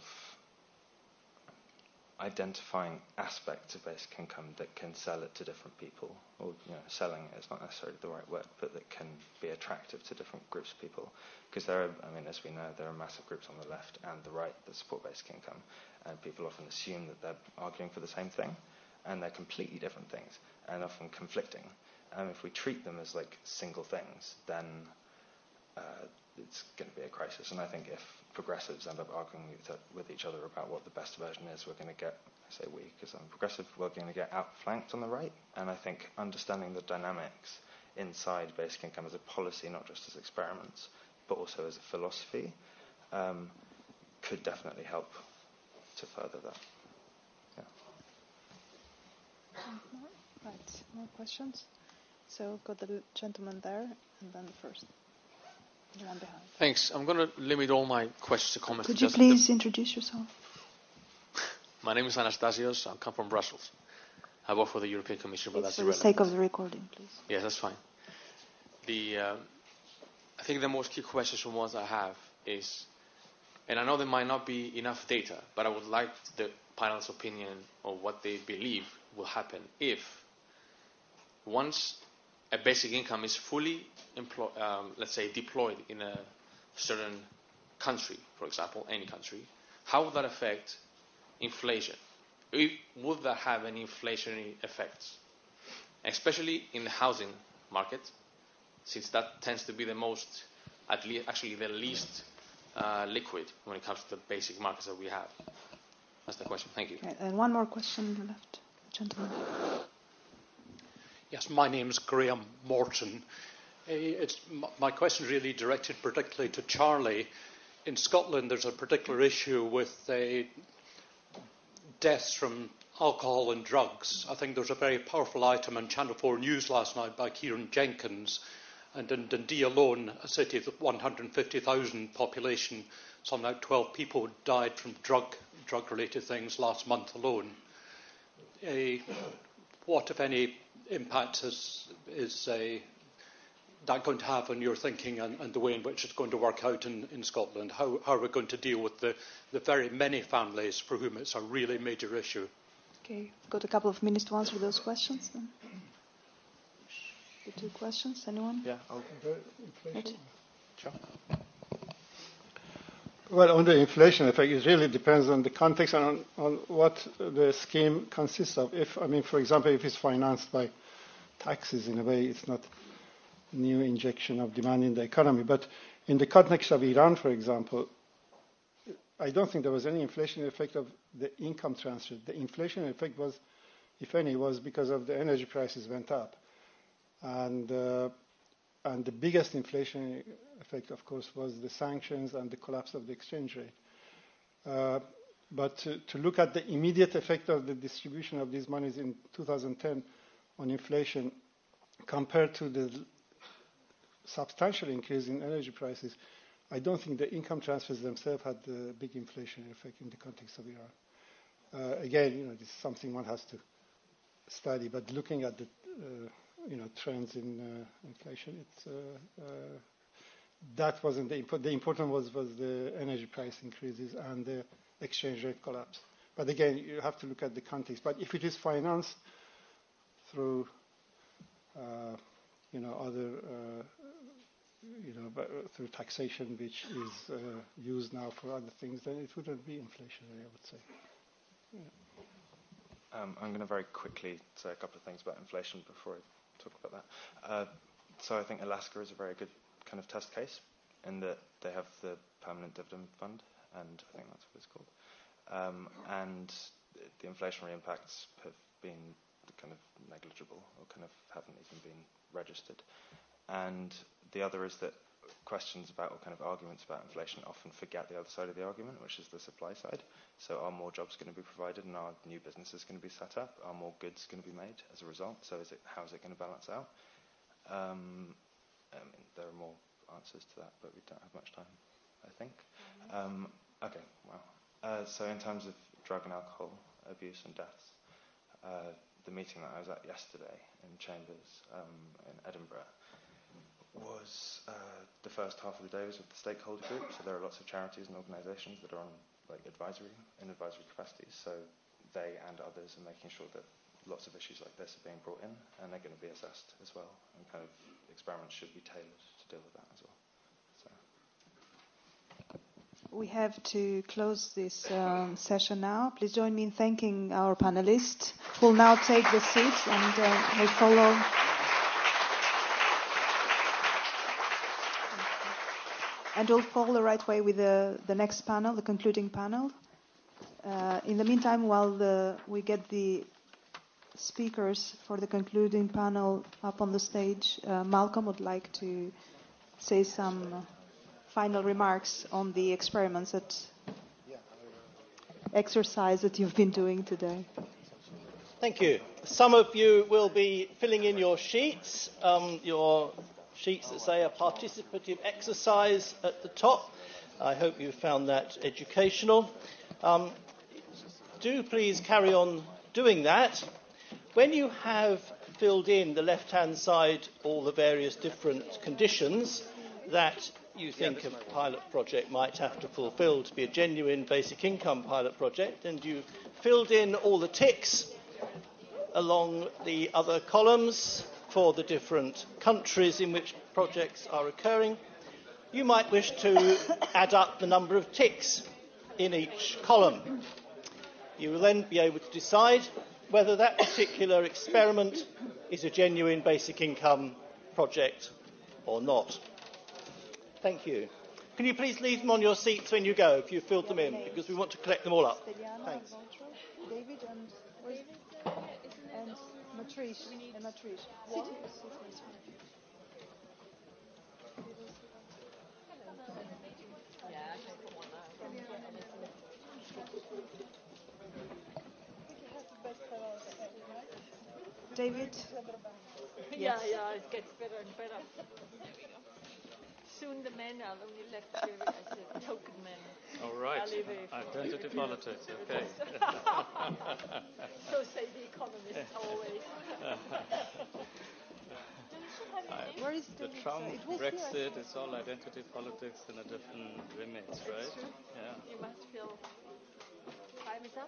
identifying aspects of basic income that can sell it to different people, or, you know, selling is not necessarily the right word, but that can be attractive to different groups of people. Because there are, I mean, as we know, there are massive groups on the left and the right that support basic income, and people often assume that they're arguing for the same thing, and they're completely different things, and often conflicting. And if we treat them as like single things, then uh, it's going to be a crisis. And I think if progressives end up arguing with, with each other about what the best version is, we're going to get, I say we, because I'm progressive, we're going to get outflanked on the right. And I think understanding the dynamics inside basic income as a policy, not just as experiments, but also as a philosophy, um, could definitely help to further that. Yeah. Right, more questions? So got the gentleman there, and then the first. The one behind. Thanks. I'm going to limit all my questions to comments. Could you please introduce yourself? My name is Anastasios. I come from Brussels. I work for the European Commission, but it's that's for irrelevant. the sake of the recording, please. Yes, that's fine. The uh, I think the most key questions from what I have is, and I know there might not be enough data, but I would like the panel's opinion on what they believe will happen if, once a basic income is fully, emplo- um, let's say, deployed in a certain country, for example, any country, how would that affect inflation? Would that have any inflationary effects, especially in the housing market, since that tends to be the most, at least, actually the least uh, liquid when it comes to the basic markets that we have? That's the question. Thank you. Okay, and one more question left, gentlemen. Yes, my name is Graham Morton. It's, my question is really directed particularly to Charlie. In Scotland, there's a particular issue with uh, deaths from alcohol and drugs. I think there was a very powerful item on Channel four News last night by Kieran Jenkins. And in Dundee alone, a city of one hundred fifty thousand population, something like twelve people died from drug, drug-related things last month alone. Uh, what, if any, impact is, is uh, that going to have on your thinking and, and the way in which it's going to work out in, in Scotland? How, how are we going to deal with the, the very many families for whom it's a really major issue? Okay, I've got a couple of minutes to answer those questions then. The two questions, anyone? Yeah, I'll Inflation. Sure. Well, on the inflation effect, it really depends on the context and on, on what the scheme consists of. If, I mean, for example, if it's financed by taxes, in a way, it's not new injection of demand in the economy. But in the context of Iran, for example, I don't think there was any inflation effect of the income transfer. The inflation effect was, if any, was because of the energy prices went up. And, uh, and the biggest inflation effect, of course, was the sanctions and the collapse of the exchange rate. Uh, but to, to look at the immediate effect of the distribution of these monies in two thousand ten on inflation compared to the substantial increase in energy prices, I don't think the income transfers themselves had a big inflation effect in the context of Iran. Uh, again, you know, this is something one has to study, but looking at the uh, you know, trends in uh, inflation, it's, uh, uh, that wasn't the important. The important was, was the energy price increases and the exchange rate collapse. But again, you have to look at the context. But if it is financed through, uh, you know, other, uh, you know, through taxation, which is uh, used now for other things, then it wouldn't be inflationary, I would say. Yeah. Um, I'm going to very quickly say a couple of things about inflation before I talk about that. Uh, so I think Alaska is a very good kind of test case in that they have the permanent dividend fund, and I think that's what it's called. Um, and the inflationary impacts have been kind of negligible or kind of haven't even been registered. And the other is that questions about or kind of arguments about inflation often forget the other side of the argument, which is the supply side. So are more jobs going to be provided and are new businesses going to be set up? Are more goods going to be made as a result? So is it, how is it going to balance out? Um, I mean, there are more answers to that, but we don't have much time, I think. Um, okay, well. Uh, so in terms of drug and alcohol abuse and deaths, uh, the meeting that I was at yesterday in Chambers um, in Edinburgh was uh, the first half of the day was with the stakeholder group. So there are lots of charities and organisations that are on like advisory in advisory capacities. So they and others are making sure that lots of issues like this are being brought in, and they're going to be assessed as well. And kind of experiments should be tailored to deal with that as well. So. We have to close this um, session now. Please join me in thanking our panelists who will now take the seats and uh, may follow. And we'll follow the right way with the, the next panel, the concluding panel. Uh, in the meantime, while the, we get the speakers for the concluding panel up on the stage, uh, Malcolm would like to say some final remarks on the experiments that exercise that you've been doing today. Thank you. Some of you will be filling in your sheets, um, your sheets that say a participative exercise at the top. I hope you found that educational. Um, do please carry on doing that. When you have filled in the left-hand side all the various different conditions that you think a pilot project might have to fulfil to be a genuine basic income pilot project, and you filled in all the ticks along the other columns for the different countries in which projects are occurring, you might wish to add up the number of ticks in each column. You will then be able to decide whether that particular experiment is a genuine basic income project or not. Thank you. Can you please leave them on your seats when you go, if you've filled them in, because we want to collect them all up. Thanks. David and, and Matrice. And Matrice. David? Yeah, Yes. yeah, it gets better and better. Soon the men are only left here as a token men. All right. Alleviate. Identity politics, okay. So say the economists always. Where is the Trump, Brexit, it's all identity politics in a different remix, right? True. Yeah. You must feel time is up.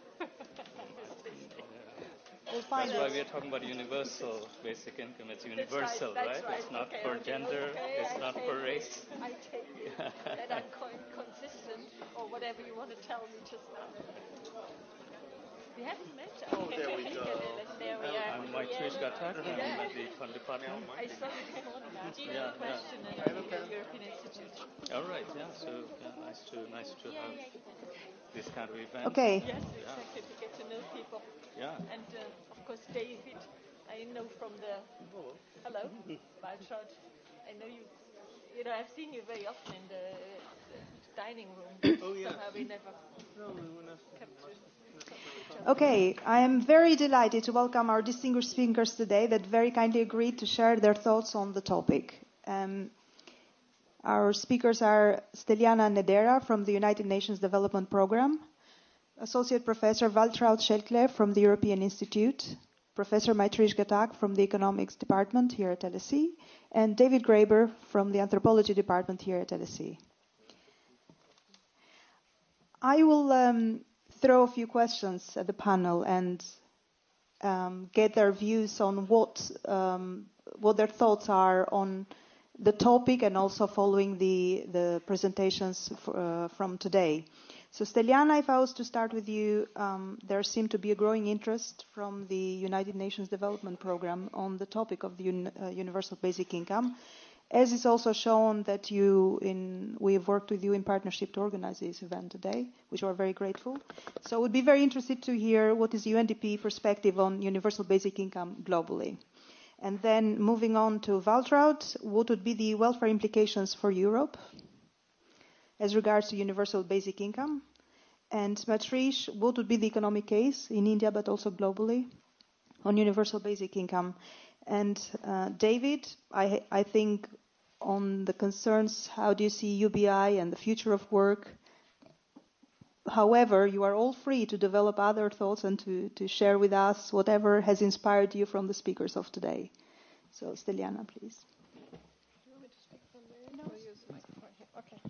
We'll find That's it. why we are talking about universal basic income. It's universal, That's right, that's right? It's right. not Okay, for okay, gender, okay, it's I not take for it. race. I take it that I'm quite consistent, or whatever you want to tell me just now. We haven't met. Oh, there we go. There we are. I'm Mike Yeah, Trish-Gatak. I'm yeah. at the fund department. I saw you came on now. Do you Yeah, have a question yeah. in the European Institute? All right, yeah. So yeah, nice to nice to have this kind of event. Okay. Yes, Yeah. exactly, to get to know people. Yeah. And uh, of course, David, I know from the. Hello, Waldschott. I know you. You know, I've seen you very often in the, the dining room. Oh, yeah. Somehow we never No, we were not. kept to. Okay, I am very delighted to welcome our distinguished speakers today that very kindly agreed to share their thoughts on the topic. Um, our speakers are Steliana Nedera from the United Nations Development Programme, Associate Professor Waltraud Schelkle from the European Institute, Professor Maitrish Gatak from the Economics Department here at L S E, and David Graeber from the Anthropology Department here at L S E. I will um, throw a few questions at the panel and um, get their views on what um, what their thoughts are on the topic and also following the the presentations f- uh, from today. So Steliana, if I was to start with you, um, there seemed to be a growing interest from the United Nations Development Programme on the topic of the un- uh, universal basic income, as is also shown that you in we have worked with you in partnership to organize this event today, which we're very grateful. So I would be very interested to hear what is the U N D P perspective on universal basic income globally. And then moving on to Waltraud, what would be the welfare implications for Europe as regards to universal basic income? And Matrish, what would be the economic case in India but also globally on universal basic income? And uh, David, I, I think on the concerns, how do you see U B I and the future of work? However, you are all free to develop other thoughts and to, to share with us whatever has inspired you from the speakers of today. So, Steliana, please. Do you want me to speak from there? No. Or use the microphone here? Okay.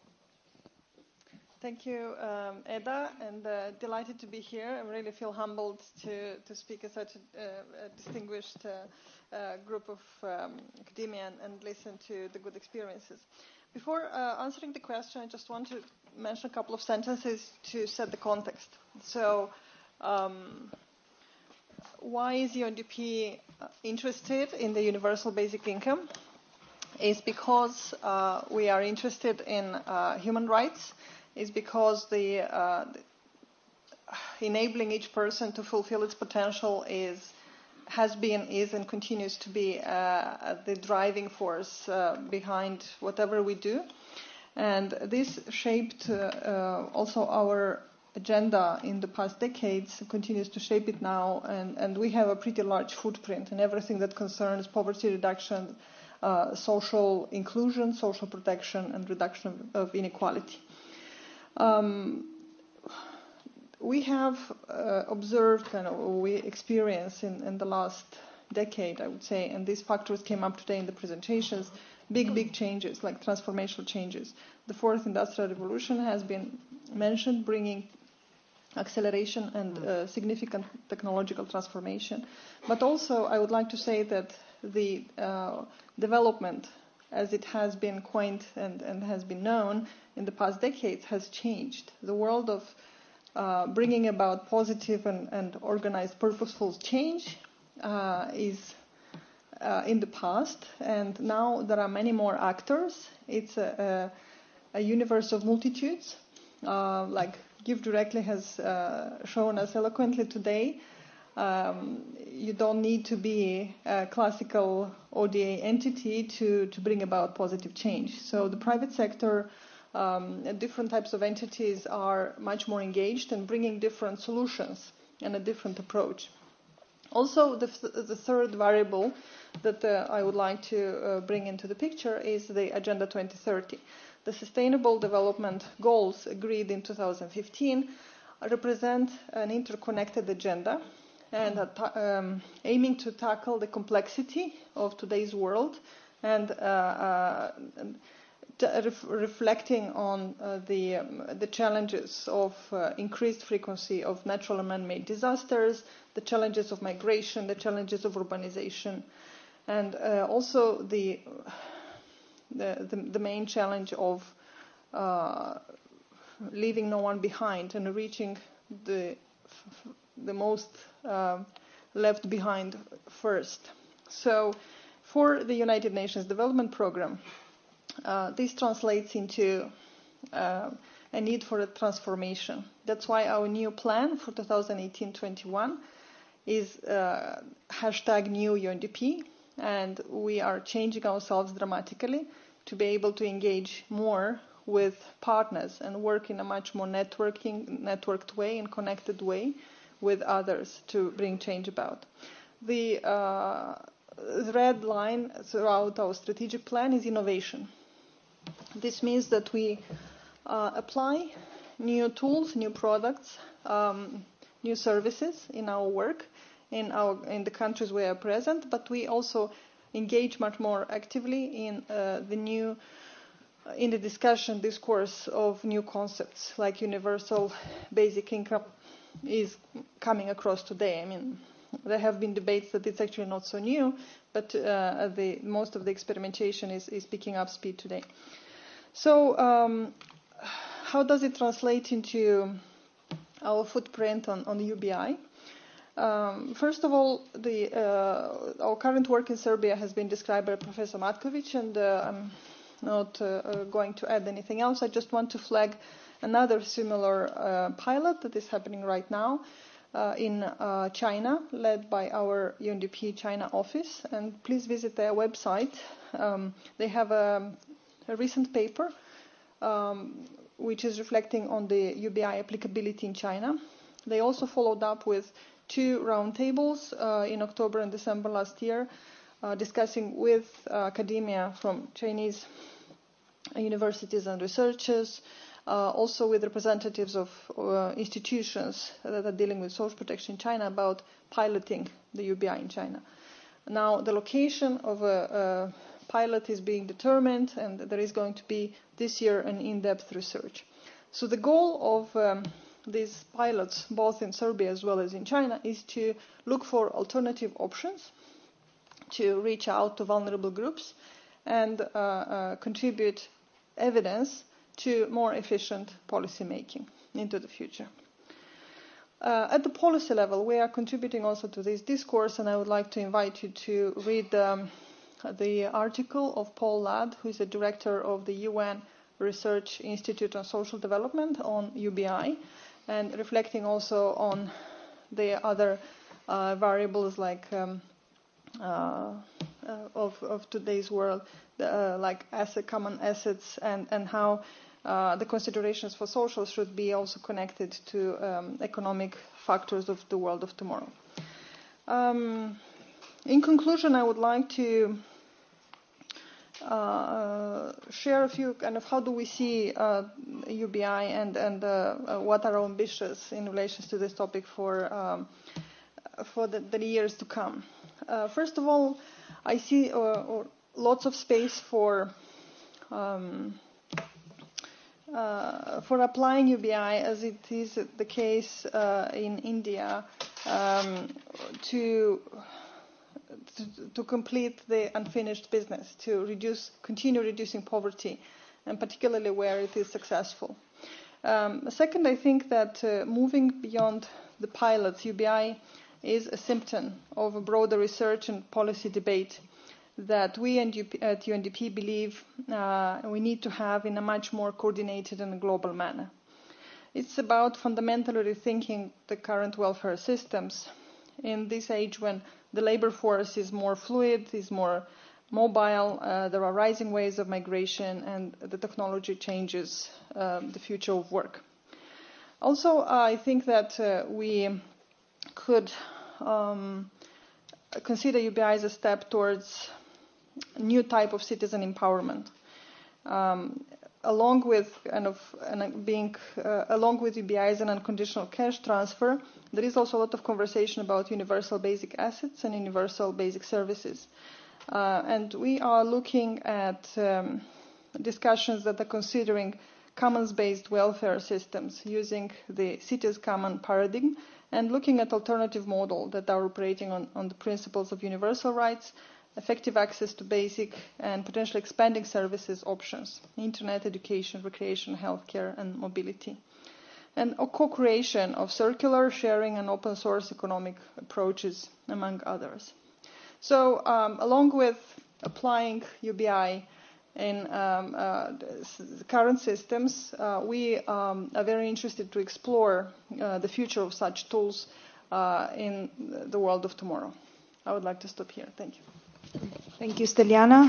Thank you, um, Eda, and uh, delighted to be here. I really feel humbled to, to speak at such a, uh, a distinguished uh, uh, group of um, academia and, and listen to the good experiences. Before uh, answering the question, I just want to mention a couple of sentences to set the context. So, um, why is U N D P interested in the universal basic income? Is because uh, we are interested in uh, human rights, is because the, uh, the enabling each person to fulfill its potential is has been, is, and continues to be uh, the driving force uh, behind whatever we do. And this shaped uh, uh, also our agenda in the past decades, continues to shape it now, and, and we have a pretty large footprint in everything that concerns poverty reduction, uh, social inclusion, social protection, and reduction of inequality. Um, we have uh, observed, kind of, we experienced in, in the last decade, I would say, and these factors came up today in the presentations, big, big changes, like transformational changes. The fourth industrial revolution has been mentioned, bringing acceleration and uh, significant technological transformation. But also, I would like to say that the uh, development, as it has been coined and, and has been known in the past decades, has changed. The world of uh, bringing about positive and, and organized, purposeful change uh, is uh, in the past, and now there are many more actors. It's a, a, a universe of multitudes, uh, like Give Directly has uh, shown us eloquently today. um, you don't need to be a classical O D A entity to, to bring about positive change. So the private sector um, and different types of entities are much more engaged in bringing different solutions and a different approach. Also, the, the third variable that uh, I would like to uh, bring into the picture is the Agenda twenty thirty. The Sustainable Development Goals agreed in two thousand fifteen represent an interconnected agenda and um, aiming to tackle the complexity of today's world and, uh, uh, and ref reflecting on uh, the, um, the challenges of uh, increased frequency of natural and man-made disasters, the challenges of migration, the challenges of urbanization, and uh, also the, the, the, the main challenge of uh, leaving no one behind and reaching the, the most uh, left behind first. So for the United Nations Development Programme, Uh, this translates into uh, a need for a transformation. That's why our new plan for two thousand eighteen twenty-one is uh, hashtag new U N D P, and we are changing ourselves dramatically to be able to engage more with partners and work in a much more networking, networked way and connected way with others to bring change about. The uh, red line throughout our strategic plan is innovation. This means that we uh, apply new tools, new products, um, new services in our work, in, our, in the countries where we are present, but we also engage much more actively in uh, the new, in the discussion, discourse of new concepts, like universal basic income is coming across today. I mean, there have been debates that it's actually not so new, but uh, the, most of the experimentation is, is picking up speed today. So um, how does it translate into our footprint on, on the U B I? Um, first of all, the, uh, our current work in Serbia has been described by Professor Matkovic, and uh, I'm not uh, uh, going to add anything else. I just want to flag another similar uh, pilot that is happening right now uh, in uh, China, led by our U N D P China office. And please visit their website. Um, they have a, a recent paper um, which is reflecting on the U B I applicability in China. They also followed up with two roundtables uh, in October and December last year, uh, discussing with uh, academia from Chinese universities and researchers, uh, also with representatives of uh, institutions that are dealing with social protection in China about piloting the U B I in China. Now, the location of a, a pilot is being determined, and there is going to be this year an in-depth research. So the goal of um, these pilots, both in Serbia as well as in China, is to look for alternative options to reach out to vulnerable groups and uh, uh, contribute evidence to more efficient policy making into the future. Uh, at the policy level, we are contributing also to this discourse, and I would like to invite you to read um, the article of Paul Ladd, who is the director of the U N Research Institute on Social Development on U B I, and reflecting also on the other uh, variables like um, uh, uh, of, of today's world, uh, like asset, common assets, and, and how uh, the considerations for social should be also connected to um, economic factors of the world of tomorrow. Um, in conclusion, I would like to Uh, share a few kind of how do we see uh, U B I and and uh, uh, what are our ambitions in relation to this topic for um, for the, the years to come. Uh, first of all, I see uh, uh, lots of space for um, uh, for applying U B I, as it is the case uh, in India, um, to To, to complete the unfinished business, to reduce, continue reducing poverty, and particularly where it is successful. Um, second, I think that uh, moving beyond the pilots, U B I is a symptom of a broader research and policy debate that we at U N D P believe uh, we need to have in a much more coordinated and global manner. It's about fundamentally rethinking the current welfare systems in this age when the labor force is more fluid, is more mobile, uh, there are rising waves of migration, and the technology changes uh, the future of work. Also, uh, I think that uh, we could um, consider U B I as a step towards a new type of citizen empowerment. Um, along with kind of and being uh, along with U B I as an unconditional cash transfer, there is also a lot of conversation about universal basic assets and universal basic services. Uh, and we are looking at um, discussions that are considering commons-based welfare systems using the cities common paradigm and looking at alternative models that are operating on, on the principles of universal rights, effective access to basic and potentially expanding services options, internet, education, recreation, healthcare, and mobility. And a co-creation of circular sharing and open source economic approaches, among others. So um, along with applying U B I in um, uh, current systems, uh, we um, are very interested to explore uh, the future of such tools uh, in the world of tomorrow. I would like to stop here. Thank you. Thank you, Steliana.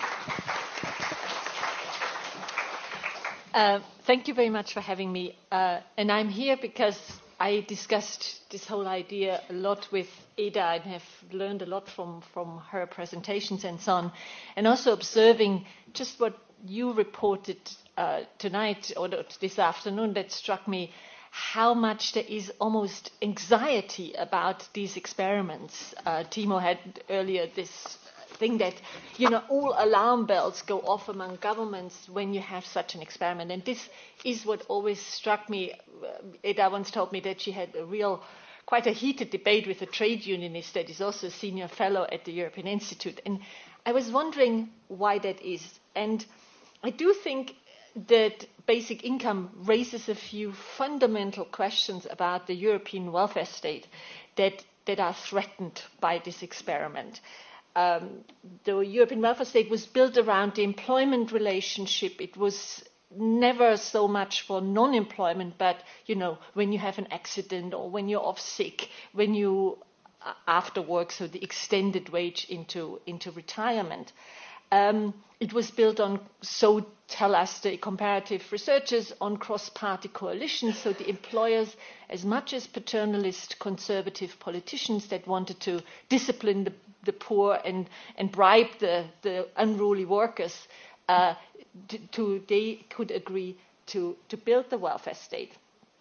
Uh, thank you very much for having me. Uh, and I'm here because I discussed this whole idea a lot with Eda and have learned a lot from, from her presentations and so on. And also observing just what you reported uh, tonight or this afternoon that struck me, how much there is almost anxiety about these experiments. Uh, Timo had earlier this thing that, you know, all alarm bells go off among governments when you have such an experiment. And this is what always struck me. Eda once told me that she had a real, quite a heated debate with a trade unionist that is also a senior fellow at the European Institute. And I was wondering why that is. And I do think that basic income raises a few fundamental questions about the European welfare state that, that are threatened by this experiment. Um, the European welfare state was built around the employment relationship. It was never so much for non-employment, but, you know, when you have an accident or when you're off sick, when you uh, after work, so the extended wage into, into retirement. Um, it was built on, so tell us the comparative researchers, on cross-party coalitions, so the employers, as much as paternalist conservative politicians that wanted to discipline the, the poor and, and bribe the, the unruly workers, uh, to, to, they could agree to, to build the welfare state.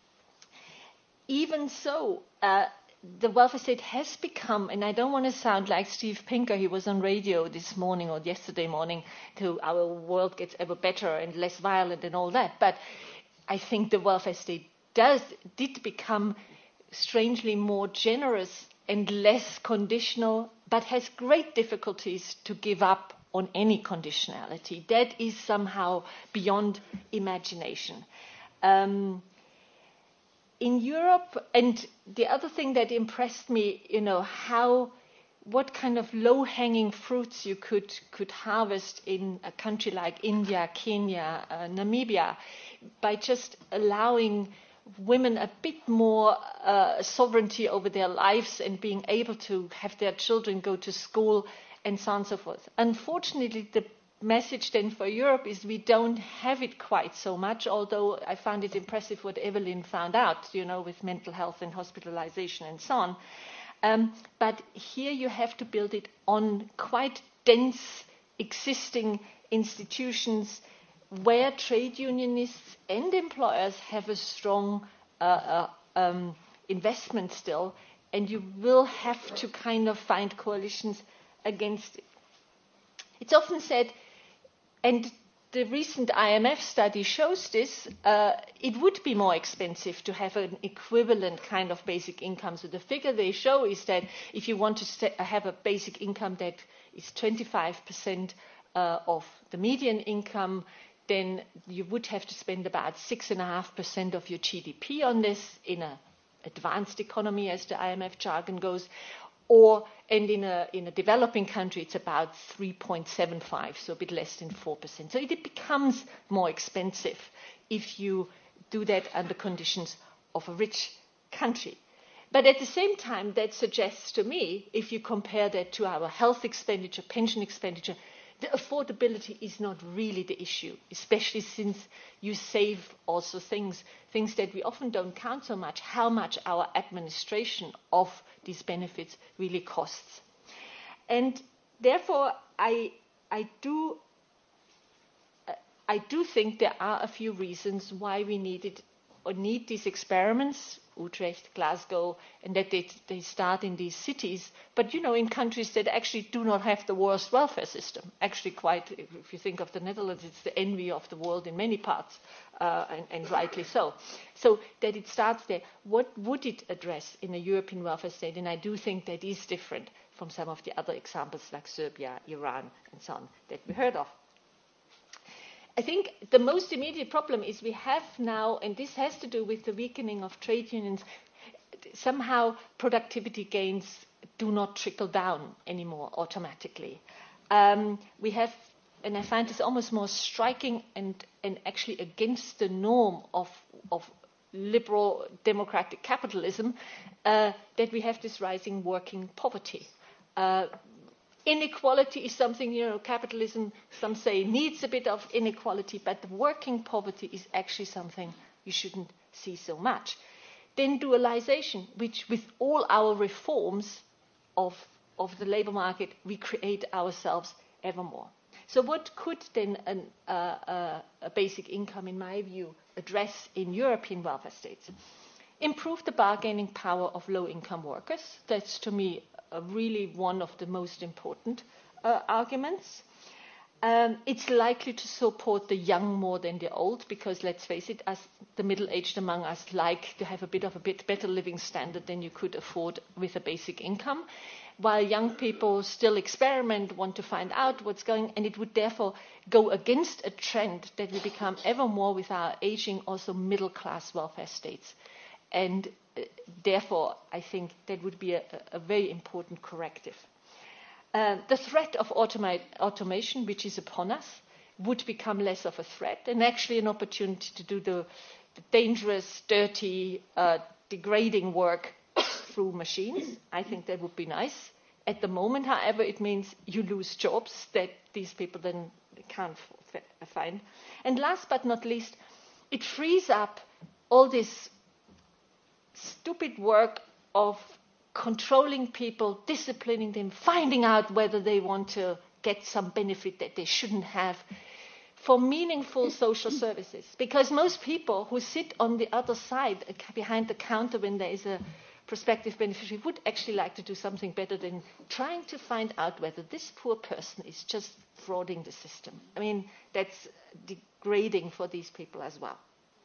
Even so, uh, the welfare state has become, and I don't want to sound like Steve Pinker, he was on radio this morning or yesterday morning, to our world gets ever better and less violent and all that, but I think the welfare state does did become strangely more generous and less conditional, but has great difficulties to give up on any conditionality. That is somehow beyond imagination. Um, In Europe, and the other thing that impressed me, you know, how, what kind of low-hanging fruits you could, could harvest in a country like India, Kenya, uh, Namibia, by just allowing women a bit more uh, sovereignty over their lives and being able to have their children go to school and so on and so forth. Unfortunately, the message then for Europe is we don't have it quite so much, although I found it impressive what Evelyn found out, you know, with mental health and hospitalization and so on. Um, but here you have to build it on quite dense existing institutions where trade unionists and employers have a strong uh, uh, um, investment still, and you will have to kind of find coalitions against it. It's often said, and the recent I M F study shows this, uh, it would be more expensive to have an equivalent kind of basic income. So the figure they show is that if you want to st- have a basic income that is twenty-five percent uh, of the median income, then you would have to spend about six point five percent of your G D P on this in an advanced economy, as the I M F jargon goes. Or, and in a, in a developing country, it's about three point seven five, so a bit less than four percent. So it becomes more expensive if you do that under conditions of a rich country. But at the same time, that suggests to me, if you compare that to our health expenditure, pension expenditure, the affordability is not really the issue, especially since you save also things, things that we often don't count so much, how much our administration of these benefits really costs. And therefore, I, I do I do think there are a few reasons why we needed or need these experiments, Utrecht, Glasgow, and that they, they start in these cities, but you know, in countries that actually do not have the worst welfare system. Actually, quite, if you think of the Netherlands, it's the envy of the world in many parts, uh, and, and rightly so. So that it starts there. What would it address in a European welfare state? And I do think that is different from some of the other examples like Serbia, Iran, and so on that we heard of. I think the most immediate problem is we have now, and this has to do with the weakening of trade unions, somehow productivity gains do not trickle down anymore automatically. Um, we have, and I find this almost more striking and, and actually against the norm of, of liberal democratic capitalism, uh, that we have this rising working poverty. Uh, Inequality is something, you know, capitalism, some say, needs a bit of inequality, but the working poverty is actually something you shouldn't see so much. Then dualization, which with all our reforms of, of the labor market, we create ourselves ever more. So what could then an, uh, uh, a basic income, in my view, address in European welfare states? Improve the bargaining power of low-income workers. That's, to me, Uh, really one of the most important uh, arguments. Um, it's likely to support the young more than the old, because let's face it, as the middle-aged among us like to have a bit of a bit better living standard than you could afford with a basic income, while young people still experiment, want to find out what's going, and it would therefore go against a trend that we become ever more with our aging also middle-class welfare states. And uh, therefore, I think that would be a, a very important corrective. Uh, the threat of automa- automation, which is upon us, would become less of a threat and actually an opportunity to do the, the dangerous, dirty, uh, degrading work through machines. I think that would be nice. At the moment, however, it means you lose jobs that these people then can't f- find. And last but not least, it frees up all this stupid work of controlling people, disciplining them, finding out whether they want to get some benefit that they shouldn't have, for meaningful social services. Because most people who sit on the other side, behind the counter when there is a prospective beneficiary, would actually like to do something better than trying to find out whether this poor person is just frauding the system. I mean, that's degrading for these people as well.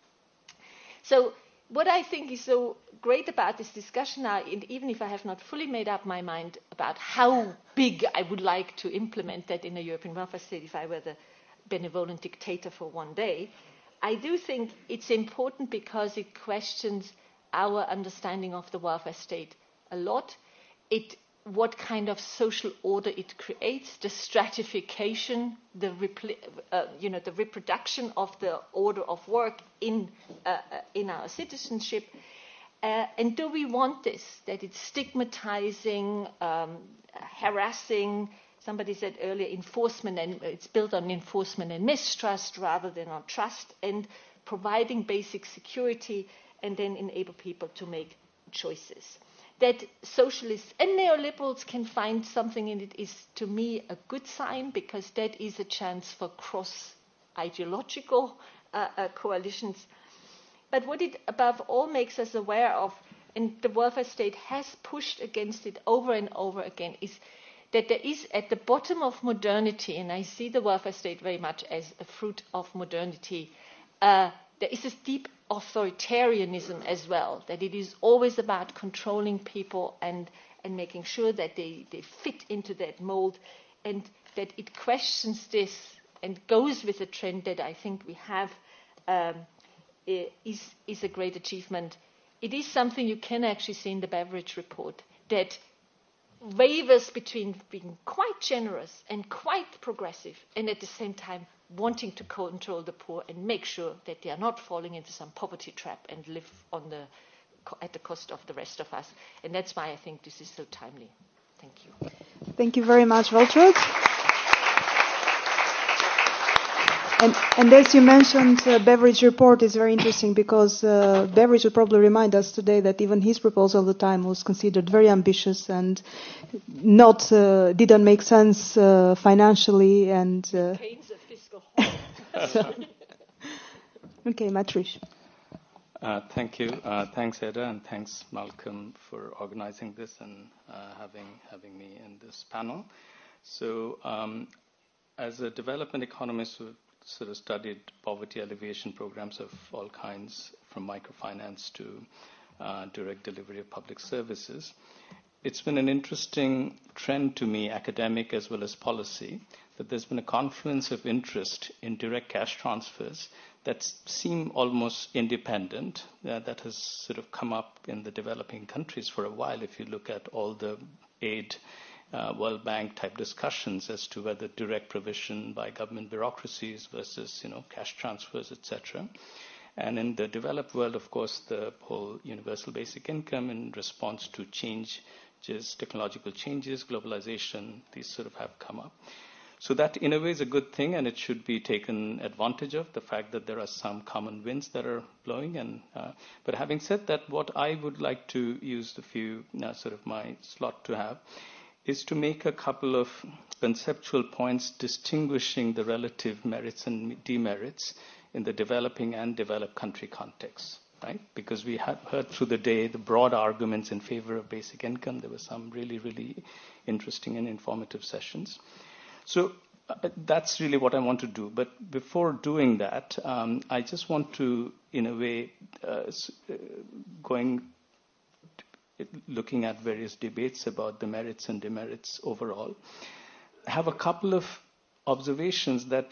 So what I think is so great about this discussion now, and even if I have not fully made up my mind about how big I would like to implement that in a European welfare state if I were the benevolent dictator for one day, I do think it's important because it questions our understanding of the welfare state a lot. It, what kind of social order it creates, the stratification, the, repli- uh, you know, the reproduction of the order of work in, uh, in our citizenship. Uh, and do we want this, that it's stigmatizing, um, harassing, somebody said earlier, enforcement, and it's built on enforcement and mistrust rather than on trust, and providing basic security and then enable people to make choices. That socialists and neoliberals can find something in it is, to me, a good sign, because that is a chance for cross-ideological uh, uh, coalitions. But what it above all makes us aware of, and the welfare state has pushed against it over and over again, is that there is at the bottom of modernity, and I see the welfare state very much as a fruit of modernity, uh, there is this deep authoritarianism as well, that it is always about controlling people and, and making sure that they, they fit into that mold, and that it questions this and goes with a trend that I think we have um, is, is a great achievement. It is something you can actually see in the Beveridge report, that wavers between being quite generous and quite progressive and at the same time wanting to control the poor and make sure that they are not falling into some poverty trap and live on the co- at the cost of the rest of us. And that's why I think this is so timely. Thank you. Thank you very much, Waltraud. And, and as you mentioned, uh, Beveridge report is very interesting because uh, Beveridge will probably remind us today that even his proposal at the time was considered very ambitious and not uh, didn't make sense uh, financially and. Uh, so. Okay, Matrish. Uh, thank you. Uh, thanks, Eda, and thanks, Malcolm, for organizing this and uh, having having me in this panel. So, um, as a development economist who sort of studied poverty alleviation programs of all kinds, from microfinance to uh, direct delivery of public services, it's been an interesting trend to me, academic as well as policy, that there's been a confluence of interest in direct cash transfers that seem almost independent, uh, that has sort of come up in the developing countries for a while. If you look at all the aid, uh, World Bank type discussions as to whether direct provision by government bureaucracies versus, you know, cash transfers, et cetera. And in the developed world, of course, the whole universal basic income in response to changes, technological changes, globalization, these sort of have come up. So that, in a way, is a good thing, and it should be taken advantage of, the fact that there are some common winds that are blowing. And uh, but having said that, what I would like to use the few, uh, sort of my slot to have, is to make a couple of conceptual points distinguishing the relative merits and demerits in the developing and developed country context, right? Because we have heard through the day the broad arguments in favor of basic income. There were some really, really interesting and informative sessions. So uh, that's really what I want to do. But before doing that, um, I just want to, in a way, uh, uh, going, looking at various debates about the merits and demerits overall, have a couple of observations that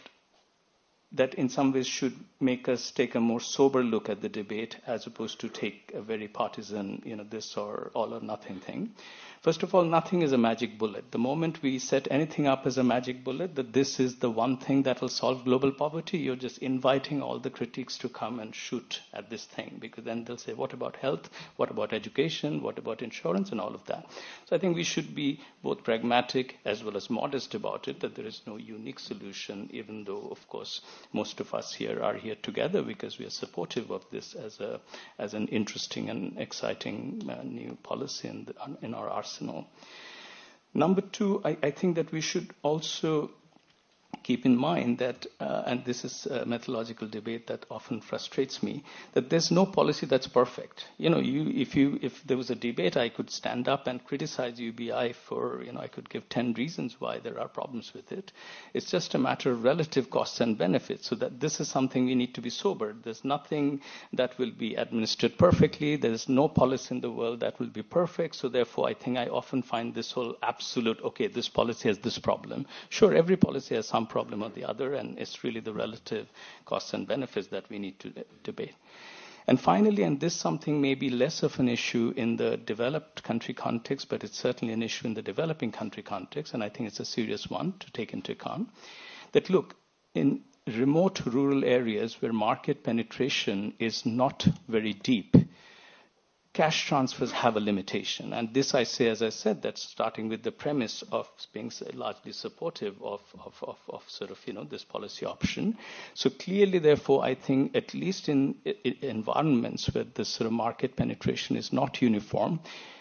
that in some ways should make us take a more sober look at the debate as opposed to take a very partisan, you know, this or all or nothing thing. First of all, nothing is a magic bullet. The moment we set anything up as a magic bullet, that this is the one thing that will solve global poverty, you're just inviting all the critics to come and shoot at this thing, because then they'll say, what about health? What about education? What about insurance? And all of that. So I think we should be both pragmatic as well as modest about it, that there is no unique solution, even though, of course, most of us here are here together because we are supportive of this as a as an interesting and exciting uh, new policy in, the, in our arsenal. Number two, I, I think that we should also keep in mind that, uh, and this is a methodological debate that often frustrates me, that there's no policy that's perfect. You know, you, if you, if there was a debate, I could stand up and criticize U B I for, you know, I could give ten reasons why there are problems with it. It's just a matter of relative costs and benefits, so that this is something we need to be sober. There's nothing that will be administered perfectly. There's no policy in the world that will be perfect. So therefore, I think I often find this whole absolute, okay, this policy has this problem. Sure, every policy has some problem or the other, and it's really the relative costs and benefits that we need to de- debate. And finally, and this something may be less of an issue in the developed country context, but it's certainly an issue in the developing country context, and I think it's a serious one to take into account, that look, in remote rural areas where market penetration is not very deep, cash transfers have a limitation. And this I say, as I said, that's starting with the premise of being largely supportive of, of, of, of sort of, you know, this policy option. So clearly, therefore, I think at least in, in environments where this sort of market penetration is not uniform,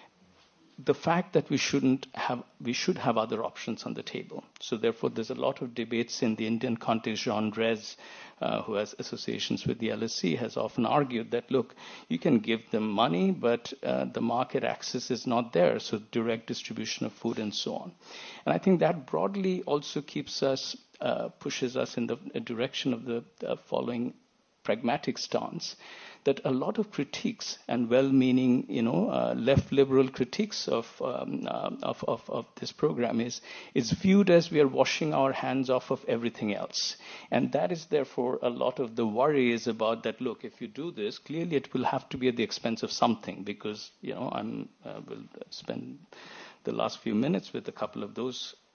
the fact that we shouldn't have, we should have other options on the table. So therefore, there's a lot of debates in the Indian context. Jean Drez, uh, who has associations with the L S C, has often argued that, look, you can give them money, but uh, the market access is not there, so direct distribution of food and so on. And I think that broadly also keeps us, uh, pushes us in the direction of the uh, following pragmatic stance, that a lot of critiques and well-meaning, you know, uh, left liberal critiques of, um, uh, of, of, of this program is, is viewed as we are washing our hands off of everything else. And that is therefore a lot of the worry is about that, look, if you do this, clearly it will have to be at the expense of something, because, you know, I'm uh, will spend the last few minutes with a couple of those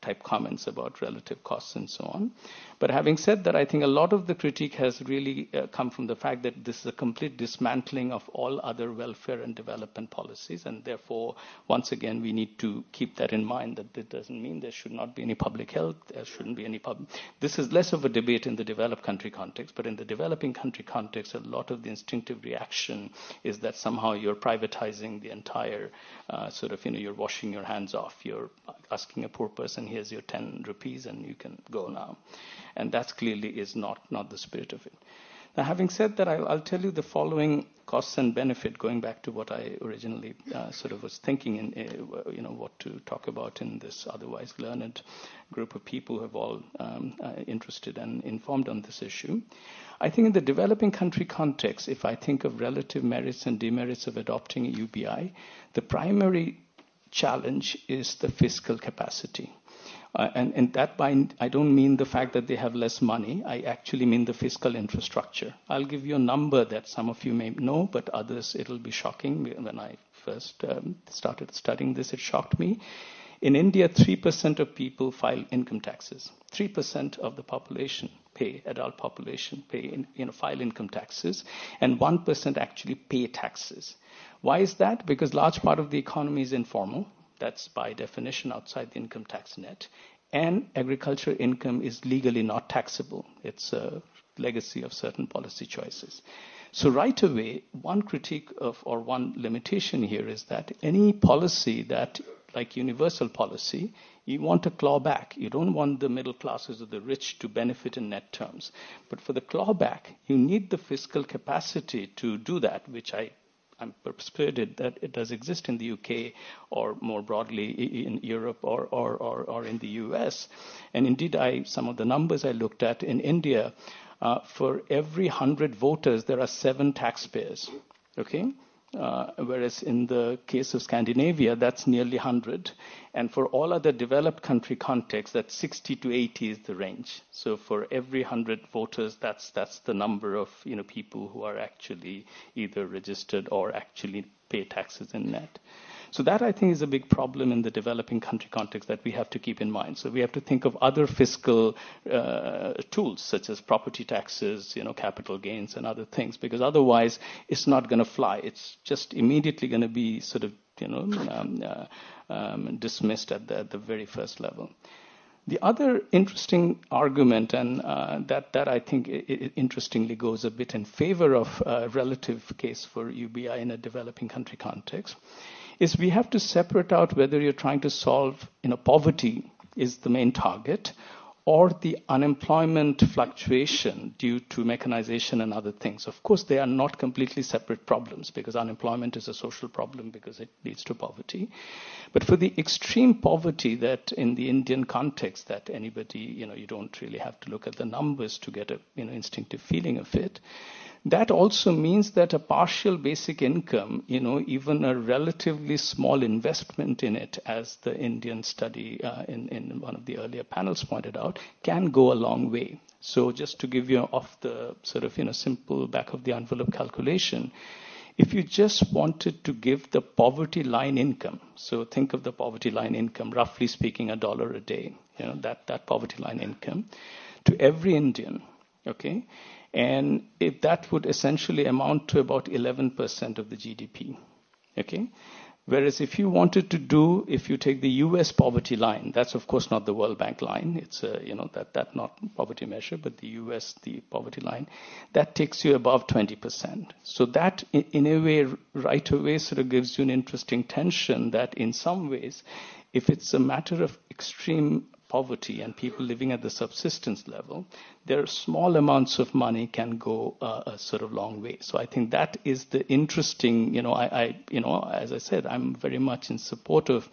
type comments about relative costs and so on. But having said that, I think a lot of the critique has really uh, come from the fact that this is a complete dismantling of all other welfare and development policies, and therefore, once again, we need to keep that in mind, that it doesn't mean there should not be any public health, there shouldn't be any public... This is less of a debate in the developed country context, but in the developing country context, a lot of the instinctive reaction is that somehow you're privatizing the entire uh, sort of, you know, you're washing your hands off, you're asking a poor person, here's your ten rupees and you can go now. And that clearly is not, not the spirit of it. Now, having said that, I'll, I'll tell you the following costs and benefit, going back to what I originally uh, sort of was thinking, in, uh, you know, what to talk about in this otherwise learned group of people who have all um, uh, interested and informed on this issue. I think in the developing country context, if I think of relative merits and demerits of adopting a U B I, the primary challenge is the fiscal capacity. Uh, and, and that by, I don't mean the fact that they have less money. I actually mean the fiscal infrastructure. I'll give you a number that some of you may know, but others, it'll be shocking. When I first um, started studying this, it shocked me. In India, three percent of people file income taxes. three percent of the population pay, adult population pay, in, you know, file income taxes, and one percent actually pay taxes. Why is that? Because large part of the economy is informal. That's by definition outside the income tax net. And agriculture income is legally not taxable. It's a legacy of certain policy choices. So right away, one critique of, or one limitation here is that any policy that, like universal policy, you want to claw back. You don't want the middle classes or the rich to benefit in net terms. But for the clawback, you need the fiscal capacity to do that, which I I'm persuaded that it does exist in the U K or more broadly in Europe or, or, or, or in the U S. And indeed, I, some of the numbers I looked at in India, uh, for every one hundred voters, there are seven taxpayers. Okay? Uh, whereas in the case of Scandinavia, that's nearly one hundred. And for all other developed country contexts, that sixty to eighty is the range. So for every one hundred voters, that's that's the number of, you know, people who are actually either registered or actually pay taxes in net. So that, I think, is a big problem in the developing country context that we have to keep in mind. So we have to think of other fiscal uh, tools, such as property taxes, you know, capital gains and other things, because otherwise it's not going to fly. It's just immediately going to be sort of, you know, um, uh, um, dismissed at the, at the very first level. The other interesting argument, and uh, that, that I think it, it interestingly goes a bit in favor of a relative case for U B I in a developing country context, is we have to separate out whether you're trying to solve, you know, poverty is the main target, or the unemployment fluctuation due to mechanization and other things. Of course, they are not completely separate problems, because unemployment is a social problem because it leads to poverty. But for the extreme poverty that in the Indian context, that anybody, you know, you don't really have to look at the numbers to get a, you know, instinctive feeling of it. That also means that a partial basic income, you know, even a relatively small investment in it, as the Indian study uh, in, in one of the earlier panels pointed out, can go a long way. So just to give you off the sort of, you know, simple back of the envelope calculation, if you just wanted to give the poverty line income, so think of the poverty line income, roughly speaking, a dollar a day, you know, that, that poverty line income, to every Indian, okay? And if that would essentially amount to about eleven percent of the G D P, okay? Whereas if you wanted to do, if you take the U S poverty line, that's of course not the World Bank line, it's a, you know, that, that not poverty measure, but the U S, the poverty line, that takes you above twenty percent. So that in, in a way, right away sort of gives you an interesting tension that in some ways, if it's a matter of extreme poverty and people living at the subsistence level, their small amounts of money can go uh, a sort of long way. So I think that is the interesting, you know, I, I you know, as I said, I'm very much in support of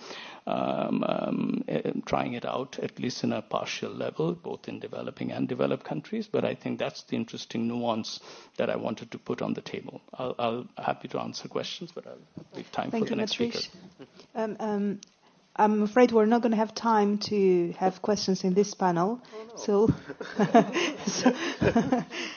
um, um, uh, trying it out, at least in a partial level, both in developing and developed countries. But I think that's the interesting nuance that I wanted to put on the table. I'll, I'll happy to answer questions, but I'll leave time Thank for the you, next speaker. Um, um, I'm afraid we're not going to have time to have questions in this panel. Oh, no. So, so